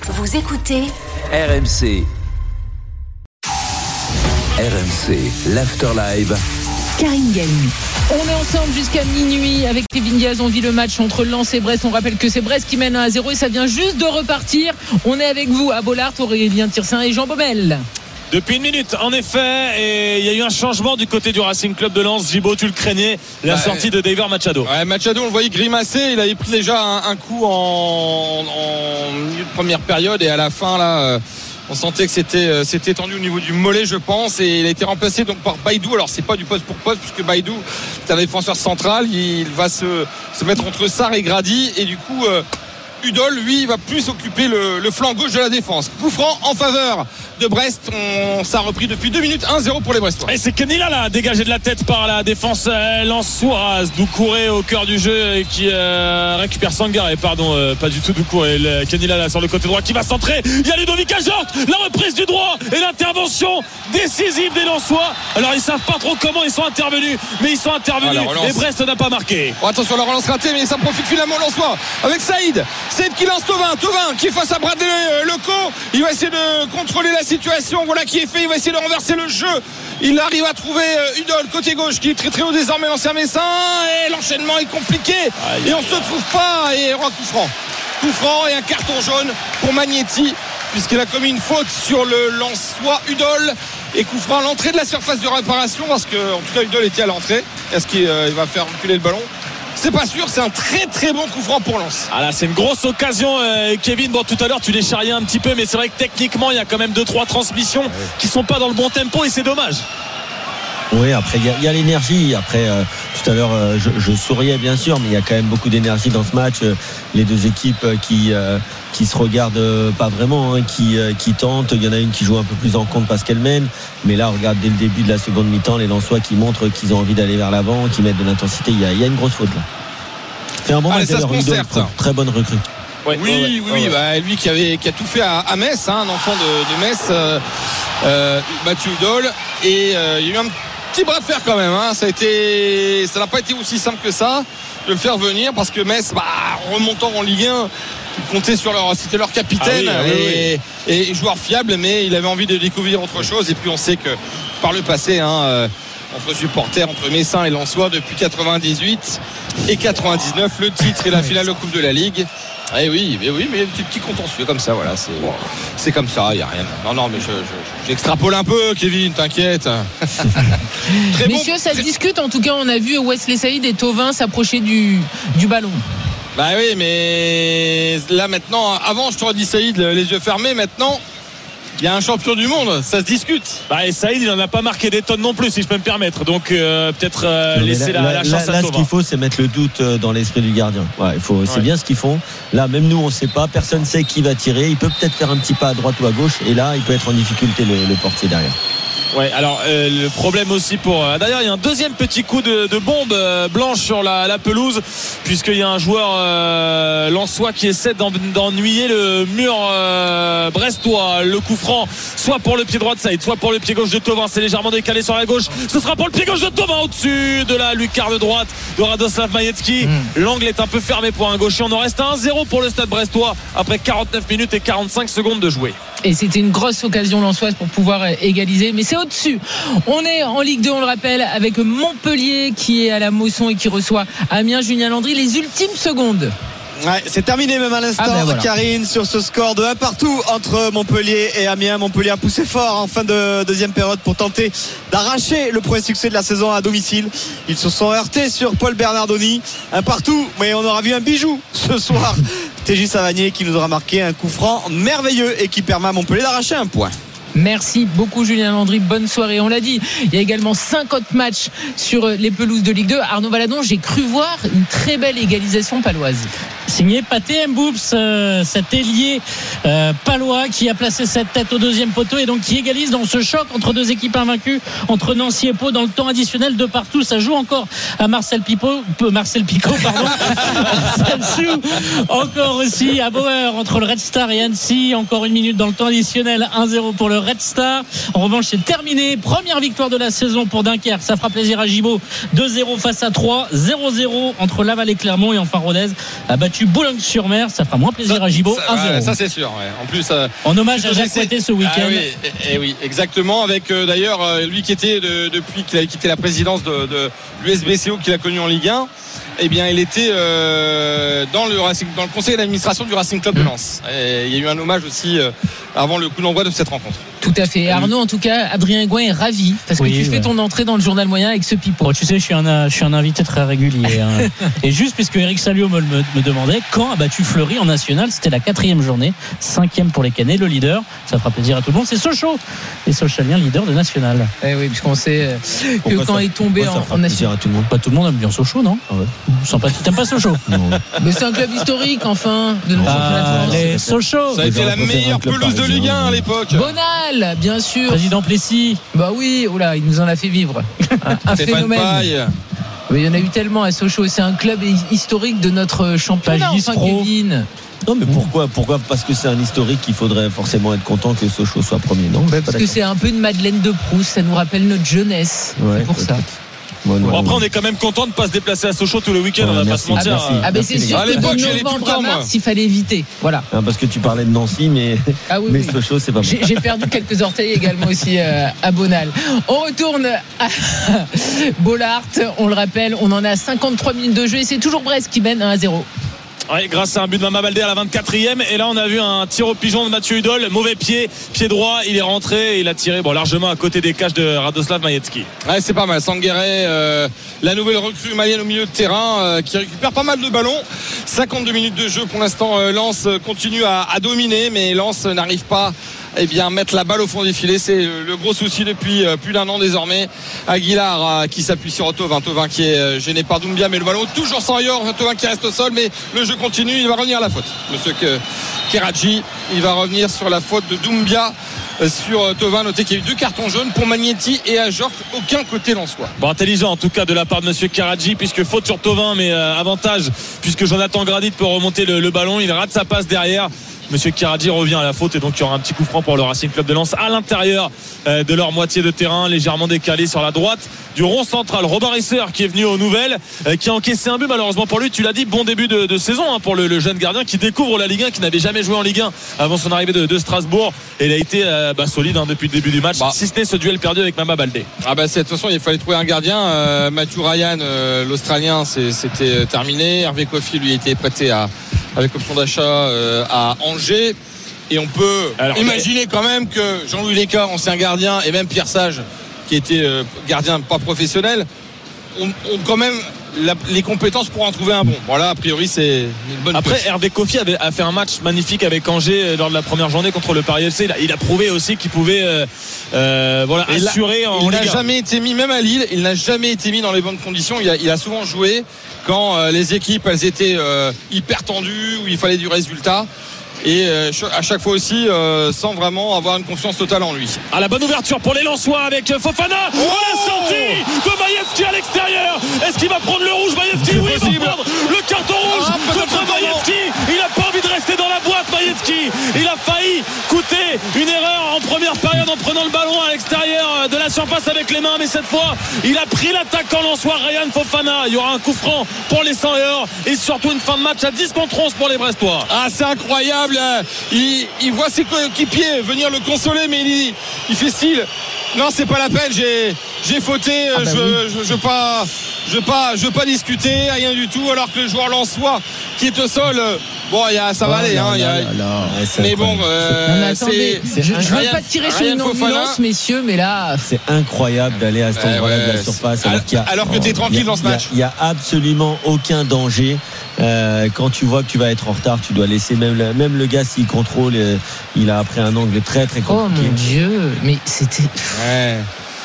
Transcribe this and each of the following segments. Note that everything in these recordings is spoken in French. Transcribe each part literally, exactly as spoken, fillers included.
Vous écoutez R M C. R M C, l'Afterlive. Karine Galli. On est ensemble jusqu'à minuit avec Kevin Diaz. On vit le match entre Lens et Brest. On rappelle que c'est Brest qui mène un à zéro et ça vient juste de repartir. On est avec vous à Bollard, Aurélien Tirsin et Jean Baumel. Depuis une minute, en effet, et il y a eu un changement du côté du Racing Club de Lens. Gibaud, tu le craignais, la bah, sortie de David Machado. Ouais, Machado, on le voyait grimacer. Il avait pris déjà un, un coup en, en milieu de première période et à la fin, là, on sentait que c'était, c'était tendu au niveau du mollet, je pense. Et il a été remplacé donc par Baïdou. Alors, c'est pas du poste pour poste, puisque Baïdou, c'est un défenseur central. Il va se, se mettre entre Sarr et Grady. Et du coup, euh, Udol, lui, il va plus occuper le, le flanc gauche de la défense. Coup franc en faveur de Brest. On, ça a repris depuis deux minutes, un zéro pour les Brestois. Et c'est Kenila là, dégagé de la tête par la défense euh, lensoise. Doucouré au cœur du jeu et qui euh, récupère Sangaré, pardon, euh, pas du tout Doucouré. Le, Kenila là sur le côté droit qui va centrer. Il y a Ludovic Ajorc, la reprise du droit et l'intervention décisive des Lensois. Alors ils savent pas trop comment ils sont intervenus, mais ils sont intervenus ah, et Brest n'a pas marqué. Oh, attention, la relance ratée, mais ça profite finalement Lensois avec Saïd. Saïd qui lance Thauvin, Thauvin qui est face à Bradley Leco. Il va essayer de contrôler la situation, voilà qui est fait. Il va essayer de renverser le jeu. Il arrive à trouver Udol côté gauche qui est très très haut désormais, l'ancien Messin, et l'enchaînement est compliqué et on se trouve pas. Et un coup franc coup franc et un carton jaune pour Magnetti puisqu'il a commis une faute sur le Lensois Udol. Et coup franc à l'entrée de la surface de réparation parce que en tout cas Udol était à l'entrée. Est-ce qu'il euh, va faire reculer le ballon? C'est pas sûr, c'est un très très bon coup franc pour Lens. Ah là, c'est une grosse occasion, euh, Kevin. Bon, tout à l'heure, tu les charriais un petit peu, mais c'est vrai que techniquement, il y a quand même deux trois transmissions ouais. qui sont pas dans le bon tempo et c'est dommage. Oui, après il y, y a l'énergie. Après, euh, tout à l'heure, euh, je, je souriais bien sûr, mais il y a quand même beaucoup d'énergie dans ce match. Euh, les deux équipes qui euh, qui se regardent euh, pas vraiment, hein, qui euh, qui tentent. Il y en a une qui joue un peu plus en compte parce qu'elle mène. Mais là, regarde dès le début de la seconde mi-temps, les Lensois qui montrent qu'ils ont envie d'aller vers l'avant, qui mettent de l'intensité. Il y a, il y a une grosse faute là. C'est un bon match. Ça se concerte. Très bonne recrue. Ouais, oui, ouais, oui, oui, ouais. Bah, lui qui avait qui a tout fait à, à Metz, hein, un enfant de, de Metz, euh, euh, Mathieu Udol, et euh, il y a eu un petit bras de fer quand même. Hein. Ça a été, ça n'a pas été aussi simple que ça de le faire venir parce que Metz, bah, remontant en Ligue un, ils comptaient sur leur, c'était leur capitaine ah oui, ah oui, et, oui. et joueur fiable, mais il avait envie de découvrir autre chose. Et puis on sait que par le passé, hein, euh, entre supporters, entre Messins et Lensois, depuis quatre-vingt-dixhuit et quatre-vingt-dix-neuf, le titre et la finale de Coupe de la Ligue. Eh oui, mais oui, mais un petit, petit contentieux comme ça, voilà, c'est, c'est comme ça, il n'y a rien. Non, non, mais je, je, j'extrapole un peu, Kevin, t'inquiète. Très Messieurs, bon, ça très... se discute, en tout cas, on a vu Wesley Saïd et Thauvin s'approcher du, du ballon. Bah oui, mais là maintenant, avant je t'aurais dit Saïd les yeux fermés, maintenant il y a un champion du monde, ça se discute. Bah et Saïd il n'en a pas marqué des tonnes non plus si je peux me permettre, donc euh, peut-être euh, laisser la, la, la chance là, à Thauvin. Ce qu'il faut c'est mettre le doute dans l'esprit du gardien. Ouais, il faut, c'est ouais. bien ce qu'ils font. Là même nous on ne sait pas, personne ne sait qui va tirer. Il peut peut-être faire un petit pas à droite ou à gauche et là il peut être en difficulté le, le portier derrière. Ouais, alors euh, le problème aussi pour euh, d'ailleurs il y a un deuxième petit coup de, de bombe euh, blanche sur la, la pelouse puisqu'il y a un joueur euh, lensois qui essaie d'en, d'ennuyer le mur euh, brestois. Le coup franc soit pour le pied droit de Saïd, soit pour le pied gauche de Thauvin. C'est légèrement décalé sur la gauche, ce sera pour le pied gauche de Thauvin au-dessus de la lucarne droite de Radoslav Majecki. mmh. L'angle est un peu fermé pour un gaucher. On en reste à un zéro pour le Stade brestois après quarante-neuf minutes et quarante-cinq secondes de jouer. Et c'était une grosse occasion lensoise pour pouvoir égaliser, mais c'est au-dessus. On est en Ligue deux, on le rappelle, avec Montpellier qui est à la Mosson et qui reçoit Amiens. Julien Landry, les ultimes secondes. Ouais, c'est terminé même à l'instant, ah ben voilà. Karine, sur ce score de un partout entre Montpellier et Amiens. Montpellier a poussé fort en fin de deuxième période pour tenter d'arracher le premier succès de la saison à domicile. Ils se sont heurtés sur Paul Bernardoni. Un partout, mais on aura vu un bijou ce soir. T J Savanier qui nous aura marqué un coup franc merveilleux et qui permet à Montpellier d'arracher un point. Merci beaucoup Julien Landry, bonne soirée. On l'a dit, il y a également cinquante matchs sur les pelouses de Ligue deux. Arnaud Valadon, j'ai cru voir une très belle égalisation paloise. Signé Pathé Mboups, euh, cet ailier euh, palois qui a placé cette tête au deuxième poteau et donc qui égalise dans ce choc entre deux équipes invaincues, entre Nancy et Pau dans le temps additionnel de partout. Ça joue encore à Marcel Picot, Marcel Picot pardon. Ça joue encore aussi à Bauer entre le Red Star et Annecy. Encore une minute dans le temps additionnel, un zéro pour le Red Star. En revanche, c'est terminé. Première victoire de la saison pour Dunkerque. Ça fera plaisir à Gibaud. deux zéro face à trois. zéro zéro entre Laval et Clermont. Et enfin, Rodez a battu battu Boulogne-sur-Mer. Ça fera moins plaisir ça, à Gibaud. Ça, un zéro. Ouais, ça c'est sûr. Ouais. En plus, euh, en hommage à Jacques Fouetté ce week-end. Ah, oui, et, et oui, exactement. Avec euh, d'ailleurs euh, lui qui était de, depuis qu'il avait quitté la présidence de, de l'U S B C O qu'il a connu en Ligue un. Eh bien, il était euh, dans, le Racing, dans le conseil d'administration du Racing Club de Lens. Et il y a eu un hommage aussi euh, avant le coup d'envoi de cette rencontre. Tout à fait. Arnaud, en tout cas, Adrien Gouin est ravi parce que oui, tu ouais. fais ton entrée dans le journal moyen avec ce pipeau. Bon, tu sais, je suis un, je suis un invité très régulier. Hein. Et juste puisque Eric Salio me, me, me demandait quand a battu Fleury en national, c'était la quatrième journée, cinquième pour les Canets, le leader. Ça fera plaisir à tout le monde. C'est Sochaux, les Sochaliens leader de national. Eh oui, puisqu'on sait que pourquoi quand ça, il est tombé en, en national, à tout le monde. Pas tout le monde aime bien Sochaux, non? Ah ouais. Sympathique. T'aimes pas Sochaux? Non. Mais c'est un club historique, enfin. De ah, les Sochaux. Ça a été la meilleure pelouse de Ligue un à l'époque. Bonal, bien sûr. Président Plessis. Bah oui, oh là, il nous en a fait vivre. Un, un phénomène. Paille. Mais il y en a eu tellement à Sochaux. C'est un club historique de notre championnat. Enfin, Kevin. Non, mais pourquoi, pourquoi Parce que c'est un historique qu'il faudrait forcément être content que Sochaux soit premier, non? Bah parce que c'est un peu une Madeleine de Proust. Ça nous rappelle notre jeunesse. Ouais, c'est pour ça. Bon, bon, après on est quand même content de ne pas se déplacer à Sochaux tout le week-end, ouais, on va pas se mentir. Ah, ah ben c'est sûr que de novembre à mars il fallait éviter. Voilà. Ah, parce que tu parlais de Nancy, mais, ah oui, mais oui. Sochaux c'est pas bon. J'ai, j'ai perdu quelques orteils également aussi euh, à Bonal. On retourne à Bollaert, on le rappelle, on en a cinquante-trois minutes de jeu et c'est toujours Brest qui mène un à zéro. Oui, grâce à un but de Mama Baldé à la vingt-quatrième. Et là, on a vu un tir au pigeon de Mathieu Hudol. Mauvais pied, pied droit. Il est rentré et il a tiré bon, largement à côté des cages de Radoslav Majecki. Ouais, c'est pas mal. Sangueré, euh, la nouvelle recrue malienne au milieu de terrain, euh, qui récupère pas mal de ballons. cinquante-deux minutes de jeu pour l'instant. Euh, Lens continue à, à dominer, mais Lens n'arrive pas. Eh bien, mettre la balle au fond du filet, c'est le gros souci depuis plus d'un an désormais. Aguilar qui s'appuie sur Thauvin, Thauvin qui est gêné par Doumbia, mais le ballon toujours sans Yor, Thauvin qui reste au sol, mais le jeu continue, il va revenir à la faute. Monsieur Keradji, il va revenir sur la faute de Doumbia sur Thauvin. Notez qu'il y a eu deux cartons jaunes pour Magnetti et à Jork, aucun côté lensois. Bon, intelligent en tout cas de la part de Monsieur Keradji, puisque faute sur Thauvin, mais euh, avantage puisque Jonathan Gradit peut remonter le, le ballon, il rate sa passe derrière. Monsieur Keradji revient à la faute et donc il y aura un petit coup franc pour le Racing Club de Lens à l'intérieur de leur moitié de terrain, légèrement décalé sur la droite du rond central. Robin Risser qui est venu aux nouvelles, qui a encaissé un but malheureusement pour lui. Tu l'as dit, bon début de, de saison hein, pour le, le jeune gardien qui découvre la Ligue un, qui n'avait jamais joué en Ligue un avant son arrivée de, de Strasbourg, et il a été euh, bah, solide hein, depuis le début du match, bah. si ce n'est ce duel perdu avec Mama Baldé. Ah bah, de toute façon il fallait trouver un gardien. euh, Matthew Ryan, euh, l'Australien, c'est, c'était terminé. Hervé Kofi lui a été prêté à, avec option d'achat euh, à Angers. Et on peut Alors, imaginer quand même que Jean-Louis Léca, ancien gardien, et même Pierre Sage, qui était euh, gardien pas professionnel, ont, ont quand même la, les compétences pour en trouver un bon. Voilà, a priori, c'est une bonne Après, pêche. Hervé Kofi avait, a fait un match magnifique avec Angers lors de la première journée contre le Paris F C. Il a, il a prouvé aussi qu'il pouvait euh, euh, voilà, assurer il a, en Il Ligue n'a jamais été mis, même à Lille, il n'a jamais été mis dans les bonnes conditions. Il a, il a souvent joué quand euh, les équipes, elles étaient euh, hyper tendues, où il fallait du résultat. Et euh, à chaque fois aussi euh, sans vraiment avoir une confiance totale en lui. À la bonne ouverture pour les Lensois avec Fofana. Oh, la sortie de Majecki à l'extérieur. Est-ce qu'il va prendre le rouge Majecki? Oui, il va prendre le carton rouge ah, contre Majecki. Il n'a pas envie de rester dans la boîte, Majecki. Il a failli coûter une erreur en première période en prenant le ballon à l'extérieur de la surface avec les mains, mais cette fois il a pris l'attaquant lensois Ryan Fofana. Il y aura un coup franc pour les cent et et surtout une fin de match à dix contre onze pour les Brestois. Ah, c'est incroyable. Il, il voit ses coéquipiers venir le consoler, mais il, il fait style. Non, c'est pas la peine, j'ai, j'ai fauté, ah bah je, oui. je, je, je pas, je pas, je pas discuter, rien du tout, alors que le joueur lensois qui est au sol, bon, y a, ça va oh, aller, hein, y a, là, là. Ouais, mais bon, euh, non, mais attendez, c'est, je, je veux pas tirer sur une ambulance, messieurs, mais là, c'est incroyable d'aller à cet endroit-là ouais, de la surface, alors, alors, alors que t'es oh, tranquille a, dans ce match. Il y, y a absolument aucun danger. Euh, quand tu vois que tu vas être en retard, tu dois laisser même le, même le gars s'il contrôle, euh, il a pris un angle très très compliqué. Oh mon Dieu, mais c'était. Ouais.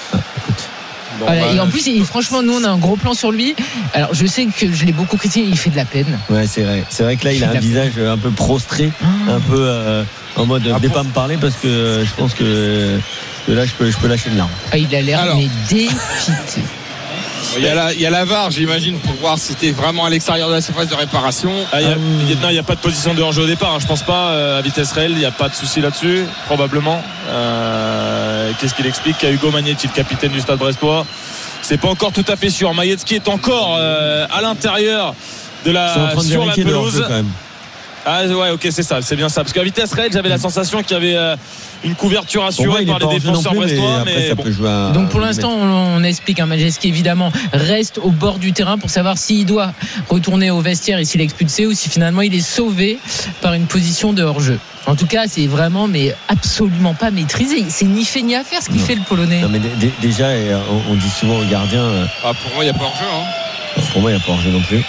Bon, voilà, bah, et en plus, il, franchement, nous on a un gros plan sur lui. Alors je sais que je l'ai beaucoup critiqué, il fait de la peine. Ouais, c'est vrai. C'est vrai que là, il, il a un visage peine. un peu prostré, ah. un peu euh, en mode ah, venez pas me parler parce que euh, je pense que, que là, je peux, je peux lâcher une larme. Ah, il a l'air Alors. mais dépité. Il y a la, il y a la V A R, j'imagine, pour voir si c'était vraiment à l'extérieur de la surface de réparation. Ah, il y a, il y a, non, il n'y a pas de position de hors-jeu au départ, hein, je pense pas. Euh, à vitesse réelle, il n'y a pas de souci là-dessus, probablement. Euh, qu'est-ce qu'il explique à Hugo Magnetti, le capitaine du Stade Brestois? C'est pas encore tout à fait sûr. Majecki est encore euh, à l'intérieur de la Ils sont en train de sur la vérifier le hors-jeu, pelouse. quand même. Ah ouais, ok, c'est ça, c'est bien ça. Parce qu'à vitesse réelle, j'avais la sensation qu'il y avait euh, une couverture Pour moi, assurée il par est les pas hors-jeu non défenseurs plus, mais brestois. après, Mais ça bon. peut jouer à- Donc pour l'instant, on, on explique, hein, Majeski évidemment reste au bord du terrain pour savoir s'il doit retourner au vestiaire et s'il est expulsé ou si finalement il est sauvé par une position de hors-jeu. En tout cas, c'est vraiment mais absolument pas maîtrisé. C'est ni fait ni à faire ce qu'il Non. fait le Polonais. Non, mais d- d- déjà, et, euh, on, on dit souvent aux gardiens, euh, Ah, pour moi, il n'y a pas hors-jeu. Hein. pour moi, il n'y a pas hors-jeu non plus.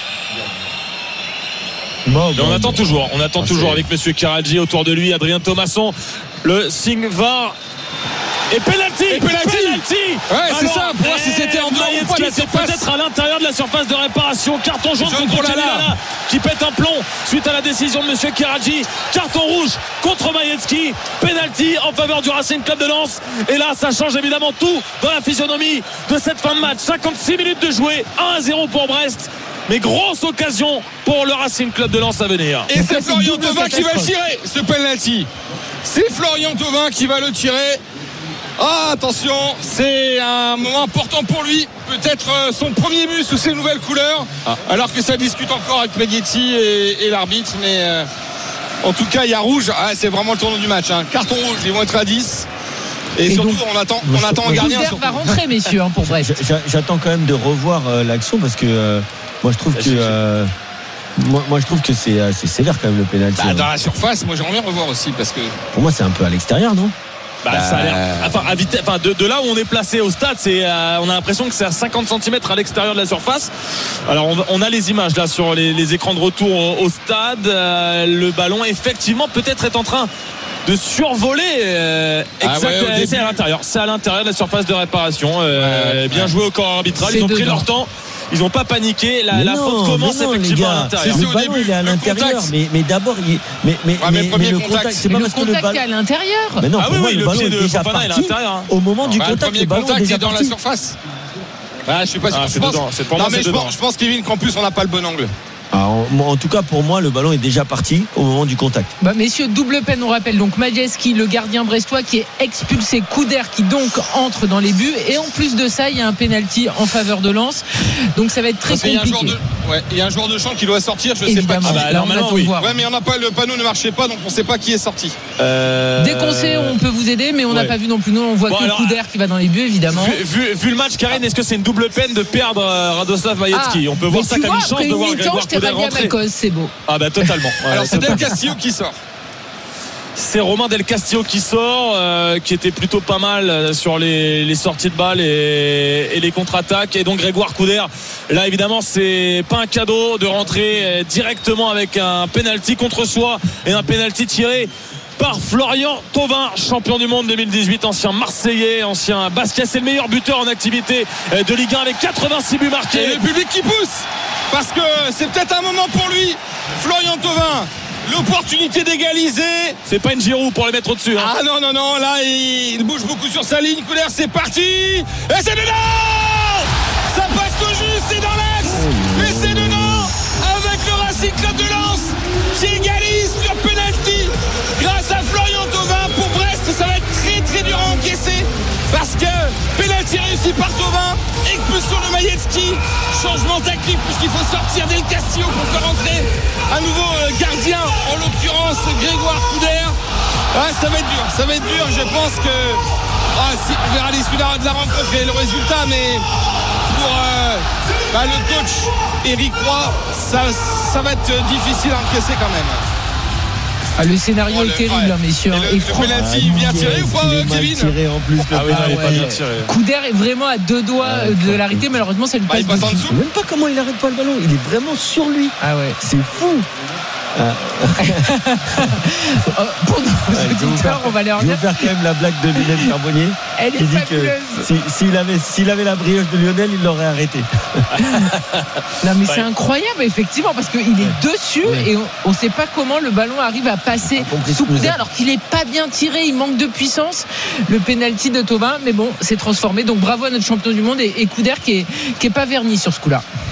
Bon, Et on attend toujours, on attend Ah, toujours c'est- avec Monsieur Karadji autour de lui, Adrien Thomasson, le signe va. Et penalty, Et penalty. Ouais, c'est Alors, ça, pour voir si c'était en dehors ou pas de la Maïetzki, c'est surface. peut-être à l'intérieur de la surface de réparation. Carton jaune Jaune contre pour Lala. Lala, qui pète un plomb suite à la décision de Monsieur Karadji. Carton rouge contre Maïetzki. Penalty en faveur du Racing Club de Lens. Et là, ça change évidemment tout dans la physionomie de cette fin de match. cinquante-six minutes de jouer, un à zéro pour Brest. Mais grosse occasion pour le Racing Club de Lens à venir. Et Donc c'est là, c'est Florian double Thauvin qui va le catastrophe. tirer, ce penalty. C'est Florian Thauvin qui va le tirer. Ah, attention, c'est un moment important pour lui. Peut-être euh, son premier but sous ses nouvelles couleurs. Ah. Alors que ça discute encore avec Meghetti et, et l'arbitre. Mais euh, en tout cas, il y a rouge. Ah, c'est vraiment le tournant du match. Hein. Carton rouge, ils vont être à dix. Et, Et surtout, donc, on attend, moi, on attend un je- gardien. Couder surtout. va rentrer, messieurs, hein, pour Brest. J'a- j'a- J'attends quand même de revoir euh, l'action parce que euh, moi je trouve que euh, moi, moi je trouve que c'est euh, c'est sévère quand même le pénalty. Bah, dans la surface, moi j'aimerais bien revoir aussi parce que. Pour moi c'est un peu à l'extérieur, non? Bah, ça a l'air. Enfin, à vitesse- enfin, de, de là où on est placé au stade, c'est, euh, on a l'impression que c'est à cinquante centimètres à l'extérieur de la surface. Alors, on, on a les images là sur les, les écrans de retour au, au stade. Euh, le ballon, effectivement, peut-être est en train de survoler. Euh, Ah exact, ouais, au euh, début. c'est à l'intérieur. C'est à l'intérieur de la surface de réparation. Euh, Ouais, bien ouais. joué au corps arbitral. C'est Ils ont pris dedans. leur temps. Ils n'ont pas paniqué. La, Mais la non, faute commence mais non, les effectivement gars, à l'intérieur. C'est Le au ballon début, il est à le l'intérieur, contact. mais, mais d'abord il, mais, mais, Ouais, mais mais, premier mais le contact, contact, c'est Mais pas le parce que le contact ballon. est à l'intérieur. Mais non, Ah pour oui, moi, oui, le le ballon pied est de déjà Fofana est à parti. l'intérieur, hein. Au moment du Bah, le contact, premier le ballon est contact déjà est dans la parti. surface. Ah, je suis pas sûr. Ah, je c'est pense, dedans. C'est- pour non, moi, mais c'est je dedans. pense, je pense, Kevin, qu'en plus on n'a pas le bon angle. Alors, en, en tout cas, pour moi, le ballon est déjà parti au moment du contact. Bah, messieurs, double peine, on rappelle donc Majeski, le gardien brestois qui est expulsé, Couder qui donc entre dans les buts, et en plus de ça il y a un penalty en faveur de Lens, donc ça va être très Parce qu'il y a un joueur compliqué. de, ouais, il y a un joueur de champ qui doit sortir, je sais pas Évidemment, qui. Ah bah, là on normalement, attend oui. de voir. Ouais, mais on n'a pas, le panneau ne marchait pas, donc on sait pas qui est sorti. Euh, Dès qu'on sait, on peut vous aider, mais on n'a ouais. pas vu non plus. Nous, on voit Bon, que alors, Couder qui va dans les buts, évidemment. Vu, vu- vu le match, Karine, est-ce que c'est une double peine de perdre euh, Radoslav Maïetzki? On peut voir mais ça tu comme vois, une chance après de voir mi-temps, Grégoire je t'ai Couder rallié à rentrer. ma cause, c'est beau. Ah bah totalement. Ouais, Alors c'est Del totalement. Castillo qui sort. C'est Romain Del Castillo qui sort, euh, qui était plutôt pas mal euh, sur les, les sorties de balles et, et les contre-attaques. Et donc Grégoire Couder, là évidemment c'est pas un cadeau de rentrer euh, directement avec un penalty contre soi et un penalty tiré par Florian Thauvin, champion du monde deux mille dix-huit, ancien Marseillais, ancien Bastia. C'est le meilleur buteur en activité euh, de Ligue un avec quatre-vingt-six buts Et marqués. le public qui pousse. Parce que c'est peut-être un moment pour lui. Florian Thauvin, l'opportunité d'égaliser. C'est pas une Giroud pour les mettre au-dessus. Hein. Ah non, non, non, là il bouge beaucoup sur sa ligne. Couder, c'est parti. Et c'est dedans. Ça passe tout juste, c'est dans l'axe. Et c'est dedans. Avec le Racing Club de Lens qui égalise sur penalty. Grâce à Florian Thauvin pour Brest, ça va être très très dur à encaisser. Parce que penalty réussi par Thauvin, expulsion de Maïetzki, changement tactique puisqu'il faut sortir Del Castillo pour faire entrer un nouveau euh, gardien, en l'occurrence Grégoire Couder. Ah, ça va être dur, ça va être dur. Je pense que ah, si, on verra l'issue de la, de la rencontre et le résultat, mais pour euh, bah, le coach Éric Roy, ça, ça va être difficile à encaisser quand même. Ah, le scénario Oh, est le- terrible, ouais. hein, messieurs. Et le- Et le franchement, penalty bien tiré ou pas, Il est mal Kevin tiré en plus. le Ah oui, penalty. il est pas ouais. bien tiré. Couder est vraiment à deux doigts Ouais, euh, de franchement. l'arrêter. Malheureusement, ça lui Bah, passe il passe en dessus. Je sais même pas comment il arrête pas le ballon. Il est vraiment sur lui. Ah ouais. C'est fou. Euh, pour nos Ouais, je vais vous auditeurs, faire- on va leur Je vais dire. vous faire quand même la blague de Lionel Charbonnier. Elle est Il dit que fabuleuse. si- s'il avait, s'il avait la brioche de Lionel, il l'aurait arrêté. Non, mais c'est incroyable, effectivement, parce qu'il est dessus Ouais. et on ne sait pas comment le ballon arrive à passer Pas compris sous ce que vous Couder êtes. alors qu'il n'est pas bien tiré, il manque de puissance. Le penalty de Thauvin, mais bon, c'est transformé. Donc bravo à notre champion du monde et, et Couder qui est, qui est pas verni sur ce coup-là.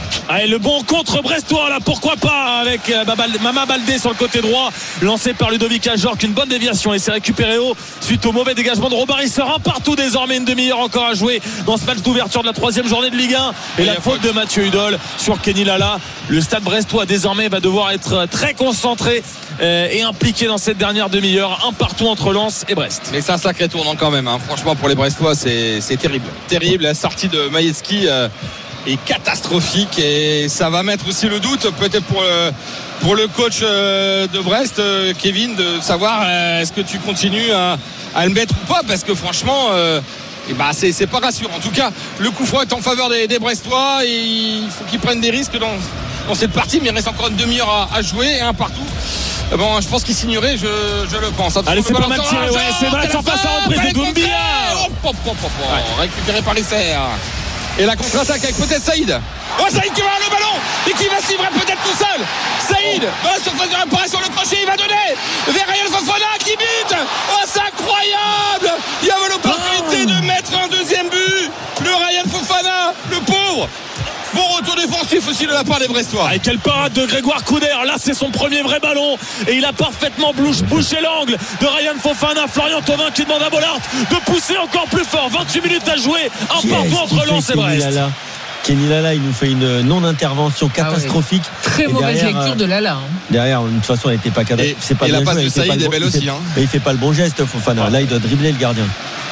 Allez, le bon contre brestois là, pourquoi pas, avec Mama Baldé sur le côté droit, lancé par Ludovic Ajorc, une bonne déviation et c'est récupéré haut suite au mauvais dégagement de Robin. Il sort un partout désormais, une demi-heure encore à jouer dans ce match d'ouverture de la troisième journée de Ligue un et, et la faute de Mathieu Hudol sur Kenny Lala. Le Stade brestois désormais va devoir être très concentré euh, et impliqué dans cette dernière demi-heure. Un partout entre Lens et Brest. Mais c'est un sacré tournant quand même, hein. Franchement pour les Brestois c'est, c'est terrible. Terrible, la sortie de Majewski euh, est catastrophique et ça va mettre aussi le doute peut-être pour le, pour le coach euh, de Brest, euh, Kevin, de savoir euh, est-ce que tu continues à, à le mettre ou pas, parce que franchement euh, et bah c'est, c'est pas rassurant. En tout cas le coup franc est en faveur des, des Brestois et il faut qu'ils prennent des risques dans, dans cette partie, mais il reste encore une demi-heure à, à jouer et un partout. Bon, je pense qu'il signerait, je, je le pense. Allez, c'est pas mal tiré, ouais, c'est mal sur face à reprise de Doumbia. Hop, hop, hop, hop, ouais. Récupéré par les serres. Et la contre-attaque avec peut-être Saïd. Oh, Saïd qui va avoir le ballon et qui va se livrer peut-être tout seul. Saïd dans la surface de réparation, le crochet, il va donner vers Ryan Fofana qui bute. Oh, c'est incroyable. Il y avait l'opportunité oh. de mettre un deuxième but. Le Ryan Fofana, le pauvre. Bon retour défensif aussi de la part des Brestois. Et quelle parade de Grégoire Couder. Là c'est son premier vrai ballon et il a parfaitement bouché l'angle de Ryan Fofana. Florian Thauvin qui demande à Bollard de pousser encore plus fort. vingt-huit minutes à jouer, un qui partout entre Lens et Brest. Lala. Kenny Lala, il nous fait une non-intervention catastrophique. Ah ouais. Très et mauvaise derrière, lecture de Lala. Hein. Derrière, de toute façon, elle n'était pas cadrée. C'est pas et la passe de Saïd est belle aussi. Il hein. fait, il fait pas le bon geste, Fofana. Là, il doit dribbler le gardien.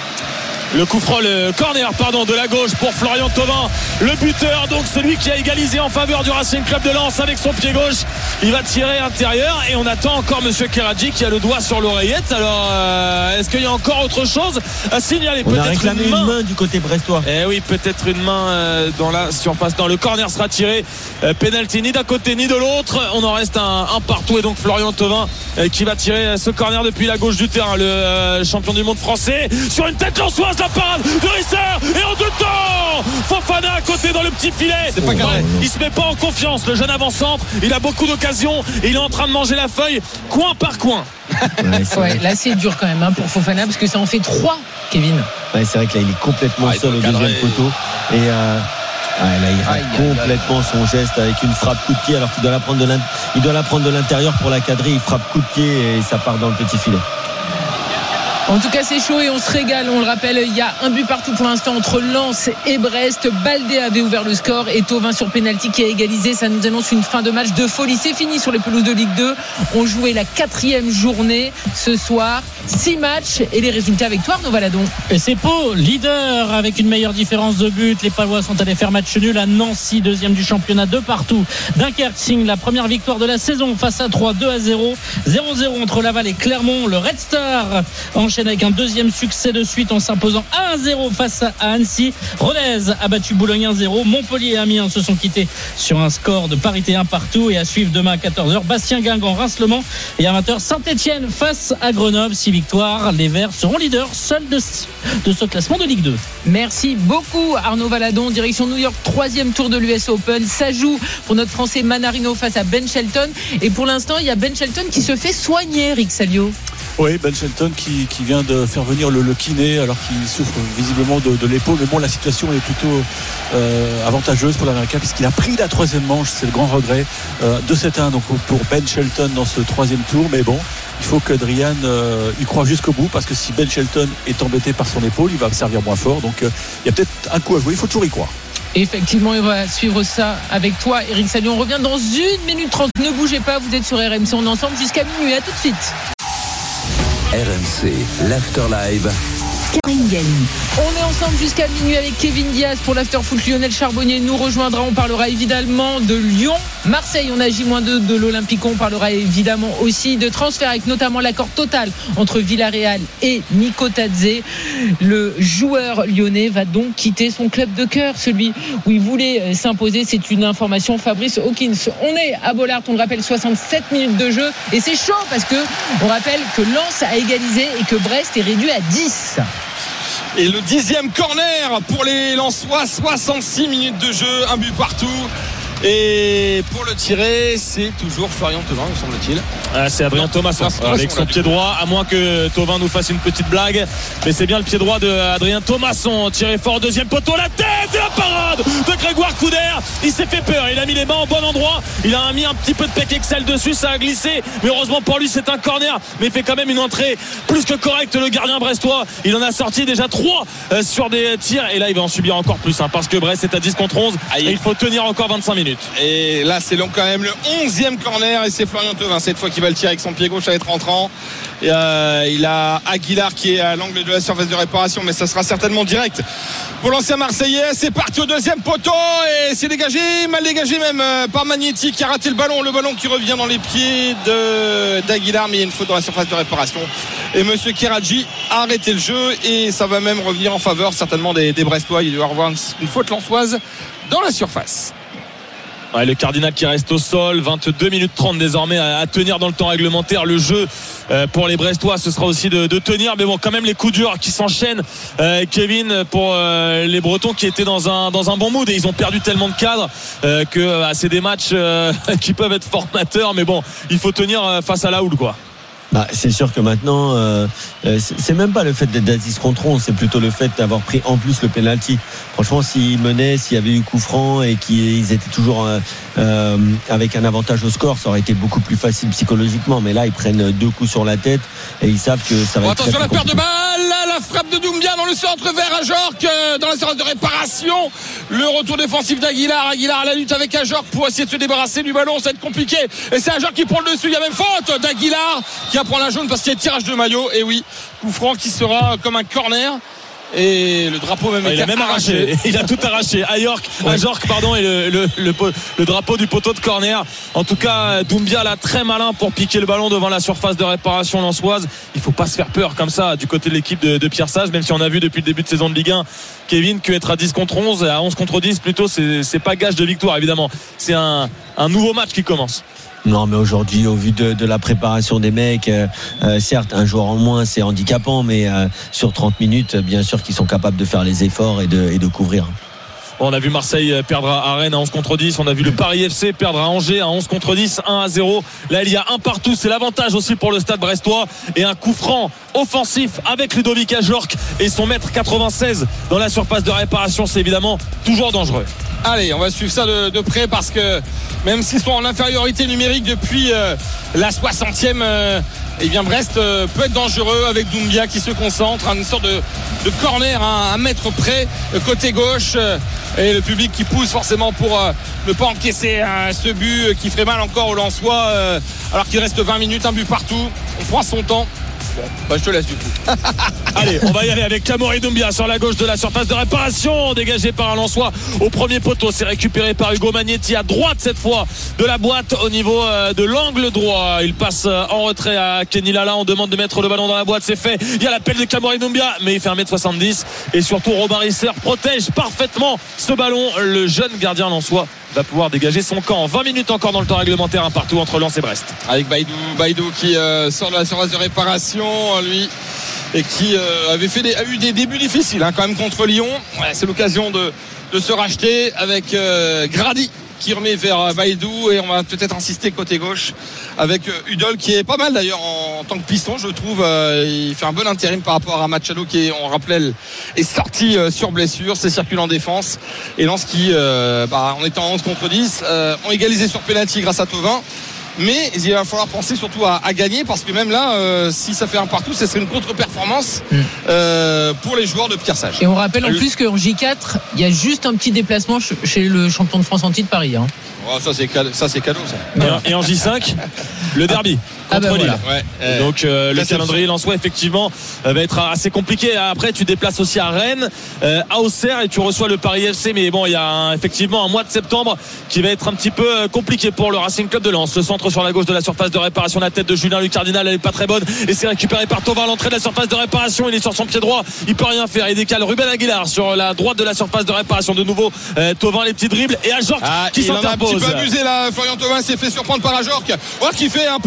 Le coup franc, le corner pardon de la gauche pour Florian Thauvin, le buteur, donc celui qui a égalisé en faveur du Racing Club de Lens avec son pied gauche. Il va tirer intérieur et on attend encore Monsieur Keradji qui a le doigt sur l'oreillette. Alors euh, est-ce qu'il y a encore autre chose à signaler? On peut-être a réclamé une main. une main du côté brestois. Eh oui, peut-être une main euh, dans la surface. Dans le corner sera tiré. Euh, penalty ni d'un côté ni de l'autre. On en reste un, un partout et donc Florian Thauvin euh, qui va tirer ce corner depuis la gauche du terrain. Le euh, champion du monde français sur une tête lensoise, la parade de Risser et en deux temps Fofana à côté dans le petit filet. C'est pas carré. Il se met pas en confiance, le jeune avant-centre. Il a beaucoup d'occasions et il est en train de manger la feuille coin par coin. Ouais, c'est ouais, là c'est dur quand même hein, pour Fofana parce que ça en fait trois, Kevin. Ouais, c'est vrai que là il est complètement ah, seul au deuxième poteau et euh... Ah, là, il rate ah, complètement son geste avec une frappe coup de pied alors qu'il doit la prendre de l'intérieur. Il doit la prendre de l'intérieur pour la cadrer. Il frappe coup de pied et ça part dans le petit filet. En tout cas c'est chaud et on se régale. On le rappelle, il y a un but partout pour l'instant entre Lens et Brest. Baldé avait ouvert le score et Thauvin sur pénalty qui a égalisé. Ça nous annonce une fin de match de folie. C'est fini sur les pelouses de Ligue deux. On jouait la quatrième journée ce soir. Six matchs et les résultats avec toi Arnaud Valadon. Et c'est Pau, leader avec une meilleure différence de but. Les Palois sont allés faire match nul à Nancy, deuxième du championnat de partout. Dunkerque signe la première victoire de la saison face à Troyes, deux à zéro. zéro zéro entre Laval et Clermont. Le Red Star enchaîne avec un deuxième succès de suite en s'imposant un à zéro face à Annecy. Rodez a battu Boulogne un zéro. Montpellier et Amiens se sont quittés sur un score de parité un partout. Et à suivre demain à quatorze heures Bastien Guingamp, Reims Le Mans et à vingt heures Saint-Etienne face à Grenoble. Six victoires, les Verts seront leaders seuls de, de ce classement de Ligue deux. Merci beaucoup Arnaud Valadon. Direction New York, troisième tour de l'U S Open. Ça joue pour notre Français Manarino face à Ben Shelton. Et pour l'instant il y a Ben Shelton qui se fait soigner, Rick Salio. Oui, Ben Shelton qui, qui vient de faire venir le, le kiné alors qu'il souffre visiblement de, de l'épaule. Mais bon, la situation est plutôt euh, avantageuse pour l'Américain puisqu'il a pris la troisième manche, c'est le grand regret, euh, deux sept un donc pour Ben Shelton dans ce troisième tour. Mais bon, il faut que Drian euh, y croit jusqu'au bout parce que si Ben Shelton est embêté par son épaule, il va servir moins fort. Donc euh, il y a peut-être un coup à jouer, il faut toujours y croire. Effectivement, on va suivre ça avec toi, Eric Salio. On revient dans une minute trente. Ne bougez pas, vous êtes sur R M C, on est ensemble jusqu'à minuit. À tout de suite. R M C, l'After Live. Karine Galli. On est ensemble jusqu'à minuit avec Kevin Diaz pour l'After Foot. Lionel Charbonnier nous rejoindra. On parlera évidemment de Lyon, Marseille. On a J deux de l'Olympico. On parlera évidemment aussi de transfert avec notamment l'accord total entre Villarreal et Nico Tadze. Le joueur lyonnais va donc quitter son club de cœur, celui où il voulait s'imposer. C'est une information Fabrice Hawkins. On est à Bollard, on le rappelle, soixante-sept minutes de jeu et c'est chaud parce que on rappelle que Lens a égalisé et que Brest est réduit à dix. Et le dixième corner pour les Lensois, soixante-six minutes de jeu, un but partout. Et pour le tirer, c'est toujours Florian Thauvin, me semble-t-il. Ah, c'est Adrien Thomasson avec son pied droit, à moins que Thauvin nous fasse une petite blague, mais c'est bien le pied droit de Adrien Thomasson, tiré fort, deuxième poteau, la tête et la parade de Grégoire Couder. Il s'est fait peur, il a mis les mains au bon endroit, il a mis un petit peu de pec Excel dessus, ça a glissé, mais heureusement pour lui c'est un corner, mais il fait quand même une entrée plus que correcte, le gardien brestois. Il en a sorti déjà trois euh, sur des tirs, et là il va en subir encore plus, hein, parce que Brest est à dix contre onze et il faut tenir encore vingt-cinq minutes. Et là c'est long quand même, le onzième corner, et c'est Florian Thauvin cette fois qui va le tirer avec son pied gauche, ça va être rentrant. Et euh, il a Aguilar qui est à l'angle de la surface de réparation, mais ça sera certainement direct pour l'ancien Marseillais. C'est parti au deuxième poteau et c'est dégagé, mal dégagé même euh, par Magnetti qui a raté le ballon, le ballon qui revient dans les pieds de d'Aguilar, mais il y a une faute dans la surface de réparation et monsieur Keradji a arrêté le jeu et ça va même revenir en faveur certainement des, des Brestois. Il doit y avoir une, une faute lensoise dans la surface. Ouais, le Cardinal qui reste au sol, vingt-deux minutes trente désormais à, à tenir dans le temps réglementaire. Le jeu euh, pour les Brestois, ce sera aussi de, de tenir, mais bon, quand même les coups durs qui s'enchaînent, euh, Kevin, pour euh, les Bretons qui étaient dans un, dans un bon mood, et ils ont perdu tellement de cadres euh, que euh, c'est des matchs euh, qui peuvent être formateurs, mais bon, il faut tenir euh, face à la houle, quoi. Bah, c'est sûr que maintenant, euh, c'est, c'est même pas le fait d'être à dix contre onze, c'est plutôt le fait d'avoir pris en plus le penalty. Franchement, s'ils menaient, s'il y avait eu coup franc et qu'ils étaient toujours euh, euh, avec un avantage au score, ça aurait été beaucoup plus facile psychologiquement. Mais là, ils prennent deux coups sur la tête et ils savent que ça va bon, être attention, très, la très perte de balle, la frappe de Doumbia dans le centre vers Ajorc, dans la séance de réparation. Le retour défensif d'Aguilar. Aguilar à la lutte avec Ajorc pour essayer de se débarrasser du ballon, ça va être compliqué. Et c'est Ajorc qui prend le dessus. Il y a même faute d'Aguilar qui prend la jaune parce qu'il y a tirage de maillot. Et oui, coup franc qui sera comme un corner. Et le drapeau même, ah, il a même arraché. arraché il a tout arraché à York, ouais. à York pardon, et le, le, le, le drapeau du poteau de corner. En tout cas, Doumbia là très malin pour piquer le ballon devant la surface de réparation lensoise. Il faut pas se faire peur comme ça du côté de l'équipe de, de Pierre Sage, même si on a vu depuis le début de saison de Ligue un, Kevin, que être à dix contre onze, à onze contre dix plutôt, c'est, c'est pas gage de victoire évidemment. C'est un, un nouveau match qui commence. Non, mais aujourd'hui, au vu de, de la préparation des mecs, euh, euh, certes, un joueur en moins, c'est handicapant, mais euh, sur trente minutes, bien sûr qu'ils sont capables de faire les efforts et de, et de couvrir. On a vu Marseille perdre à Rennes à onze contre dix. On a vu le Paris F C perdre à Angers à onze contre dix, un à zéro. Là, il y a un partout. C'est l'avantage aussi pour le Stade brestois. Et un coup franc offensif avec Ludovic Ajorc et son mètre quatre-vingt-seize dans la surface de réparation. C'est évidemment toujours dangereux. Allez, on va suivre ça de, de près parce que même s'ils sont en infériorité numérique depuis euh, la soixantième, euh, eh bien Brest euh, peut être dangereux avec Doumbia qui se concentre, une sorte de, de corner à un mètre près, côté gauche, euh, et le public qui pousse forcément pour euh, ne pas encaisser euh, ce but euh, qui ferait mal encore au Lensois, euh, alors qu'il reste vingt minutes, un but partout. On prend son temps. Bon, bah je te laisse du coup. Allez, on va y aller avec Kamori Doumbia sur la gauche de la surface de réparation, dégagé par un Lensois au premier poteau. C'est récupéré par Hugo Magnetti à droite cette fois de la boîte au niveau de l'angle droit. Il passe en retrait à Kenny Lala. On demande de mettre le ballon dans la boîte. C'est fait. Il y a l'appel de Kamori Doumbia, mais il fait un mètre soixante-dix. Et surtout, Robin Risser protège parfaitement ce ballon. Le jeune gardien lensois va pouvoir dégager son camp. vingt minutes encore dans le temps réglementaire, un partout entre Lens et Brest. Avec Baïdou, Baïdou qui euh, sort de la surface de réparation, lui, et qui euh, avait fait des, a eu des débuts difficiles hein, quand même contre Lyon. Ouais, c'est l'occasion de, de se racheter avec euh, Grady qui remet vers Baïdou, et on va peut-être insister côté gauche avec Udol qui est pas mal d'ailleurs en, en tant que piston, je trouve. Euh, il fait un bon intérim par rapport à Machado qui est, on rappelait, est sorti euh, sur blessure, c'est circulé en défense, et Lens qui euh, bah, en étant onze contre dix euh, ont égalisé sur penalty grâce à Thauvin. Mais il va falloir penser surtout à, à gagner, parce que même là, euh, si ça fait un partout, ce serait une contre-performance mm. euh, pour les joueurs de Pierre Sage. Et on rappelle en plus qu'en J quatre, il y a juste un petit déplacement chez le champion de France en titre Paris. Hein. Oh, ça, c'est cadeau, ça c'est cadeau ça. Et, en, et en J cinq, le derby. Ah bah contre Lille. voilà. Ouais, euh, donc euh, le calendrier lensois effectivement euh, va être assez compliqué. Après tu déplaces aussi à Rennes, euh, à Auxerre, et tu reçois le Paris F C. Mais bon, il y a un, effectivement un mois de septembre qui va être un petit peu euh, compliqué pour le Racing Club de Lens. Le centre sur la gauche de la surface de réparation, la tête de Julien Luc Cardinal, elle est pas très bonne, et c'est récupéré par Thauvin à l'entrée de la surface de réparation. Il est sur son pied droit, il peut rien faire. Il décale Ruben Aguilar sur la droite de la surface de réparation. De nouveau euh, Thauvin, les petits dribbles, et Ajorc ah, qui s'interpose. Il en a un petit peu abusé là. Florian Thauvin s'est fait surprendre par Ajorc, oh, qui fait un petit pont